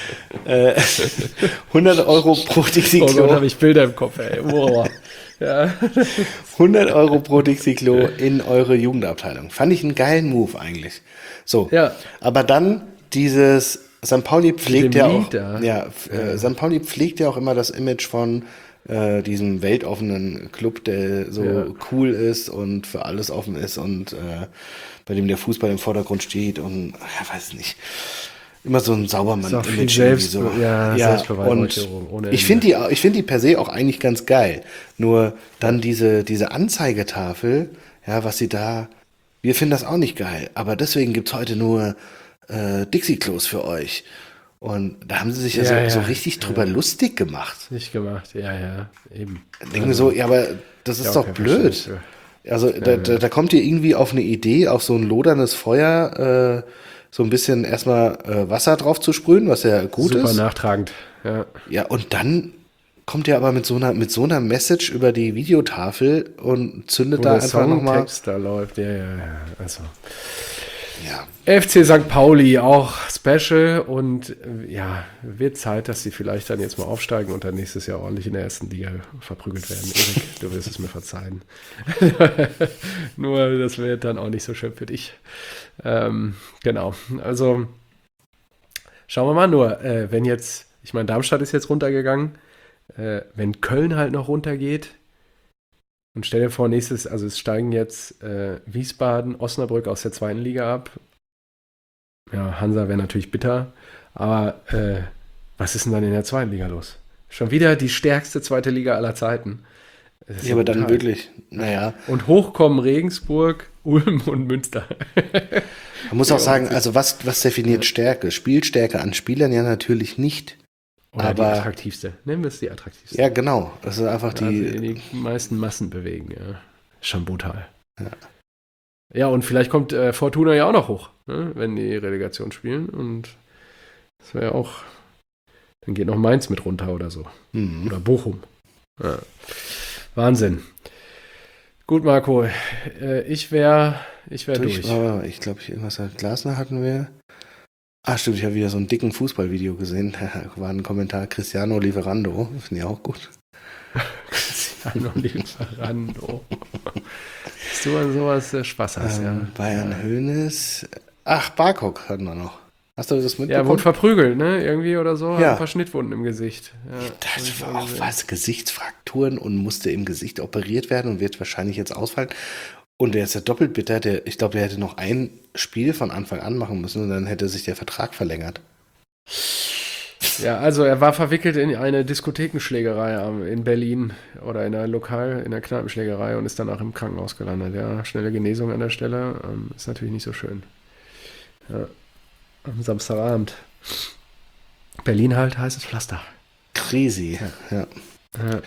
äh, hundert Euro pro Oh Gott, Dixie-Klo. habe ich Bilder im Kopf, ey. Wow. Ja. hundert Euro pro Dixie-Klo in eure Jugendabteilung. Fand ich einen geilen Move eigentlich. So. Ja. Aber dann dieses, Sankt Pauli pflegt dem ja Lied auch, da. ja, f- äh, Sankt Pauli pflegt ja auch immer das Image von äh, diesem weltoffenen Club, der so Ja. cool ist und für alles offen ist und äh, bei dem der Fußball im Vordergrund steht und, ja, weiß nicht. Immer so ein Ist auch Saubermann-Image viel irgendwie Selbst- so. ja, und Selbstbeweihräucherung ohne ich finde die, ich finde die per se auch eigentlich ganz geil. Nur dann diese, diese Anzeigetafel, ja, was sie da, wir finden das auch nicht geil, aber deswegen gibt's heute nur äh, Dixie-Klos für euch. Und da haben sie sich ja, Ja, so, ja, so richtig drüber lustig gemacht. Nicht gemacht, ja, ja, eben. Denken wir so, ja, aber das ist Ja, doch okay, blöd. verstehe Also da, da, da kommt ihr irgendwie auf eine Idee, auf so ein loderndes Feuer, äh, so ein bisschen erstmal äh, Wasser drauf zu sprühen, was ja gut Super ist. nachtragend, ja. Ja, und dann kommt ihr aber mit so einer, mit so einer Message über die Videotafel und zündet Wo da der einfach nochmal. Songtext da läuft, ja, ja, ja, also. Ja, F C Sankt Pauli auch Special und äh, ja, wird Zeit, dass sie vielleicht dann jetzt mal aufsteigen und dann nächstes Jahr ordentlich in der ersten Liga verprügelt werden. Erik, du wirst es mir verzeihen. Nur, das wird dann auch nicht so schön für dich. Ähm, genau, also schauen wir mal nur, äh, wenn jetzt, ich meine, Darmstadt ist jetzt runtergegangen, äh, wenn Köln halt noch runtergeht, Und stell dir vor, nächstes, also es steigen jetzt äh, Wiesbaden, Osnabrück aus der zweiten Liga ab. Ja, Hansa wäre natürlich bitter, aber äh, was ist denn dann in der zweiten Liga los? Schon wieder die stärkste zweite Liga aller Zeiten. Ja, aber dann wirklich, naja. Und hoch kommen Regensburg, Ulm und Münster. Man muss auch sagen, also was, was definiert Stärke? Spielstärke an Spielern ja natürlich nicht. Oder aber die attraktivste. Nennen wir es die attraktivste. Ja, genau. Das ist einfach die... Also die meisten Massen bewegen, ja. Schon brutal. Ja, ja und vielleicht kommt äh, Fortuna ja auch noch hoch, ne? Wenn die Relegation spielen. Und das wäre ja auch... Dann geht noch Mainz mit runter oder so. Mhm. Oder Bochum. Ja. Wahnsinn. Gut, Marco. Äh, ich wäre ich wär durch. durch. Aber ich glaube, irgendwas hat Glasner hatten wir... Ah, stimmt, ich habe wieder so ein dicken Fußballvideo gesehen. Da war ein Kommentar, Cristiano Lieferando. Finde ich auch gut. Cristiano Lieferando. Dass du an sowas äh, Spaß hast, ähm, ja. Bayern ja. Hoeneß. Ach, Barkok hatten wir noch. Hast du das mitbekommen? Ja, wurde verprügelt, ne? Irgendwie oder so. Ja. Hat ein paar Schnittwunden im Gesicht. Ja, das war auch was, Gesichtsfrakturen und musste im Gesicht operiert werden und wird wahrscheinlich jetzt ausfallen. Und der ist ja doppelt bitter. Der, ich glaube, der hätte noch ein Spiel von Anfang an machen müssen und dann hätte sich der Vertrag verlängert. Ja, also er war verwickelt in eine Diskothekenschlägerei in Berlin oder in einer Lokal, in einer Kneipenschlägerei und ist danach im Krankenhaus gelandet. Ja, schnelle Genesung an der Stelle. Ähm, ist natürlich nicht so schön. Ja, am Samstagabend. Berlin halt, heißes Pflaster. Crazy, ja. ja. ja.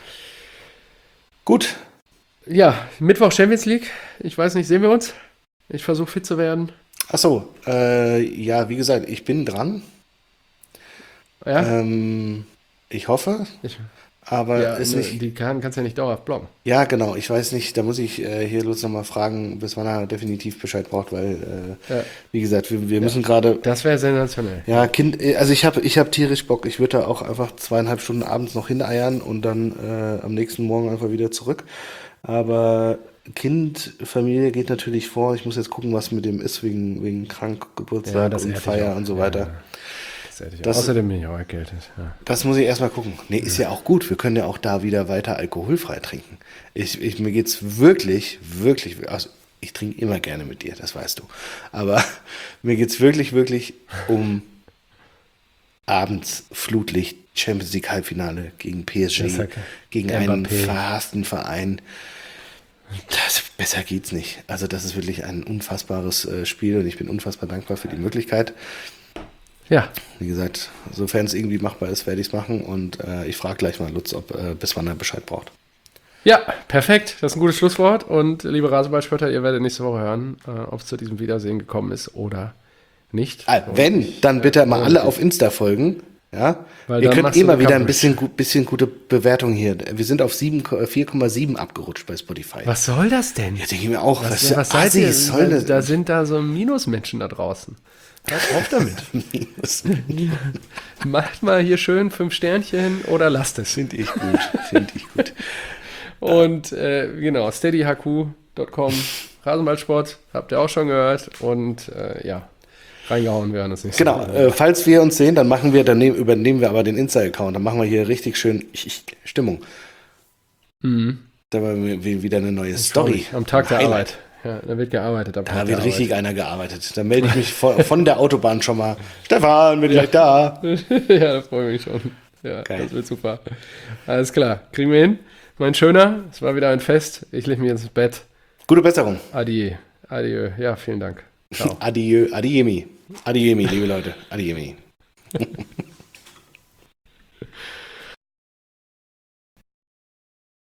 Gut. Ja, Mittwoch Champions League. Ich weiß nicht, sehen wir uns? Ich versuche fit zu werden. Ach so, äh, ja, wie gesagt, ich bin dran. Ja? Ähm, ich hoffe, ich, aber ja, ist nicht... Die Karten kannst du ja nicht dauerhaft blocken. Ja, genau, ich weiß nicht, da muss ich äh, hier Lutz nochmal fragen, bis wann er definitiv Bescheid braucht, weil, äh, ja. wie gesagt, wir, wir ja. müssen gerade... Das wäre sensationell. Ja, Kind, also ich habe ich hab tierisch Bock, ich würde da auch einfach zweieinhalb Stunden abends noch hineiern und dann äh, am nächsten Morgen einfach wieder zurück. Aber Kind, Familie geht natürlich vor. Ich muss jetzt gucken, was mit dem ist, wegen, wegen krank, Geburtstag ja, und Feier und so weiter. Ja, das das, Außerdem bin ich auch erkältet. Ja. Das muss ich erstmal gucken. Nee, ist ja auch gut. Wir können ja auch da wieder weiter alkoholfrei trinken. Ich, ich, mir geht's wirklich, wirklich, also ich trinke immer gerne mit dir, das weißt du. Aber mir geht's wirklich, wirklich um abends Flutlicht, Champions League Halbfinale gegen P S G, okay. gegen Mbappé. Einen verhassten Verein. Das, besser geht's nicht. Also das ist wirklich ein unfassbares äh, Spiel und ich bin unfassbar dankbar für die Möglichkeit. Ja. Wie gesagt, sofern es irgendwie machbar ist, werde ich es machen und äh, ich frage gleich mal Lutz, ob äh, bis wann er Bescheid braucht. Ja, perfekt. Das ist ein gutes Schlusswort und liebe Rasenballspötter, ihr werdet nächste Woche hören, äh, ob es zu diesem Wiedersehen gekommen ist oder nicht. Ah, wenn, dann bitte mal alle auf Insta folgen. Ja, Weil ihr könnt immer wieder ein bisschen, bisschen gute Bewertung hier. Wir sind auf vier Komma sieben abgerutscht bei Spotify. Was soll das denn? Ja, denke ich mir auch. Was, was, was seid ihr? Soll das? Da sind da so Minusmenschen da draußen. Hört auf damit. Macht mal hier schön fünf Sternchen oder lasst es. Finde ich gut. Finde ich gut. Und äh, genau, steady h q punkt com, Rasenballsport, habt ihr auch schon gehört. Und äh, ja. Reingehauen werden das nicht. Genau, äh, falls wir uns sehen, dann machen wir, dann nehm, übernehmen wir aber den Insta-Account, dann machen wir hier richtig schön Stimmung. Mhm. Da haben wir wieder eine neue Story. Am Tag der Arbeit. Ja, da wird gearbeitet. Am da Tag wird der richtig Arbeit. einer gearbeitet. Dann melde ich mich von, von der Autobahn schon mal. Stefan, bin ich gleich da? Ja, da freue ich mich schon. Ja, geil. Das wird super. Alles klar, kriegen wir hin. Mein Schöner, es war wieder ein Fest. Ich lege mich ins Bett. Gute Besserung. Adieu. Adieu. Ja, vielen Dank. Ciao. Adieu. Adiemi. Adiemi, liebe Leute. Adiemi.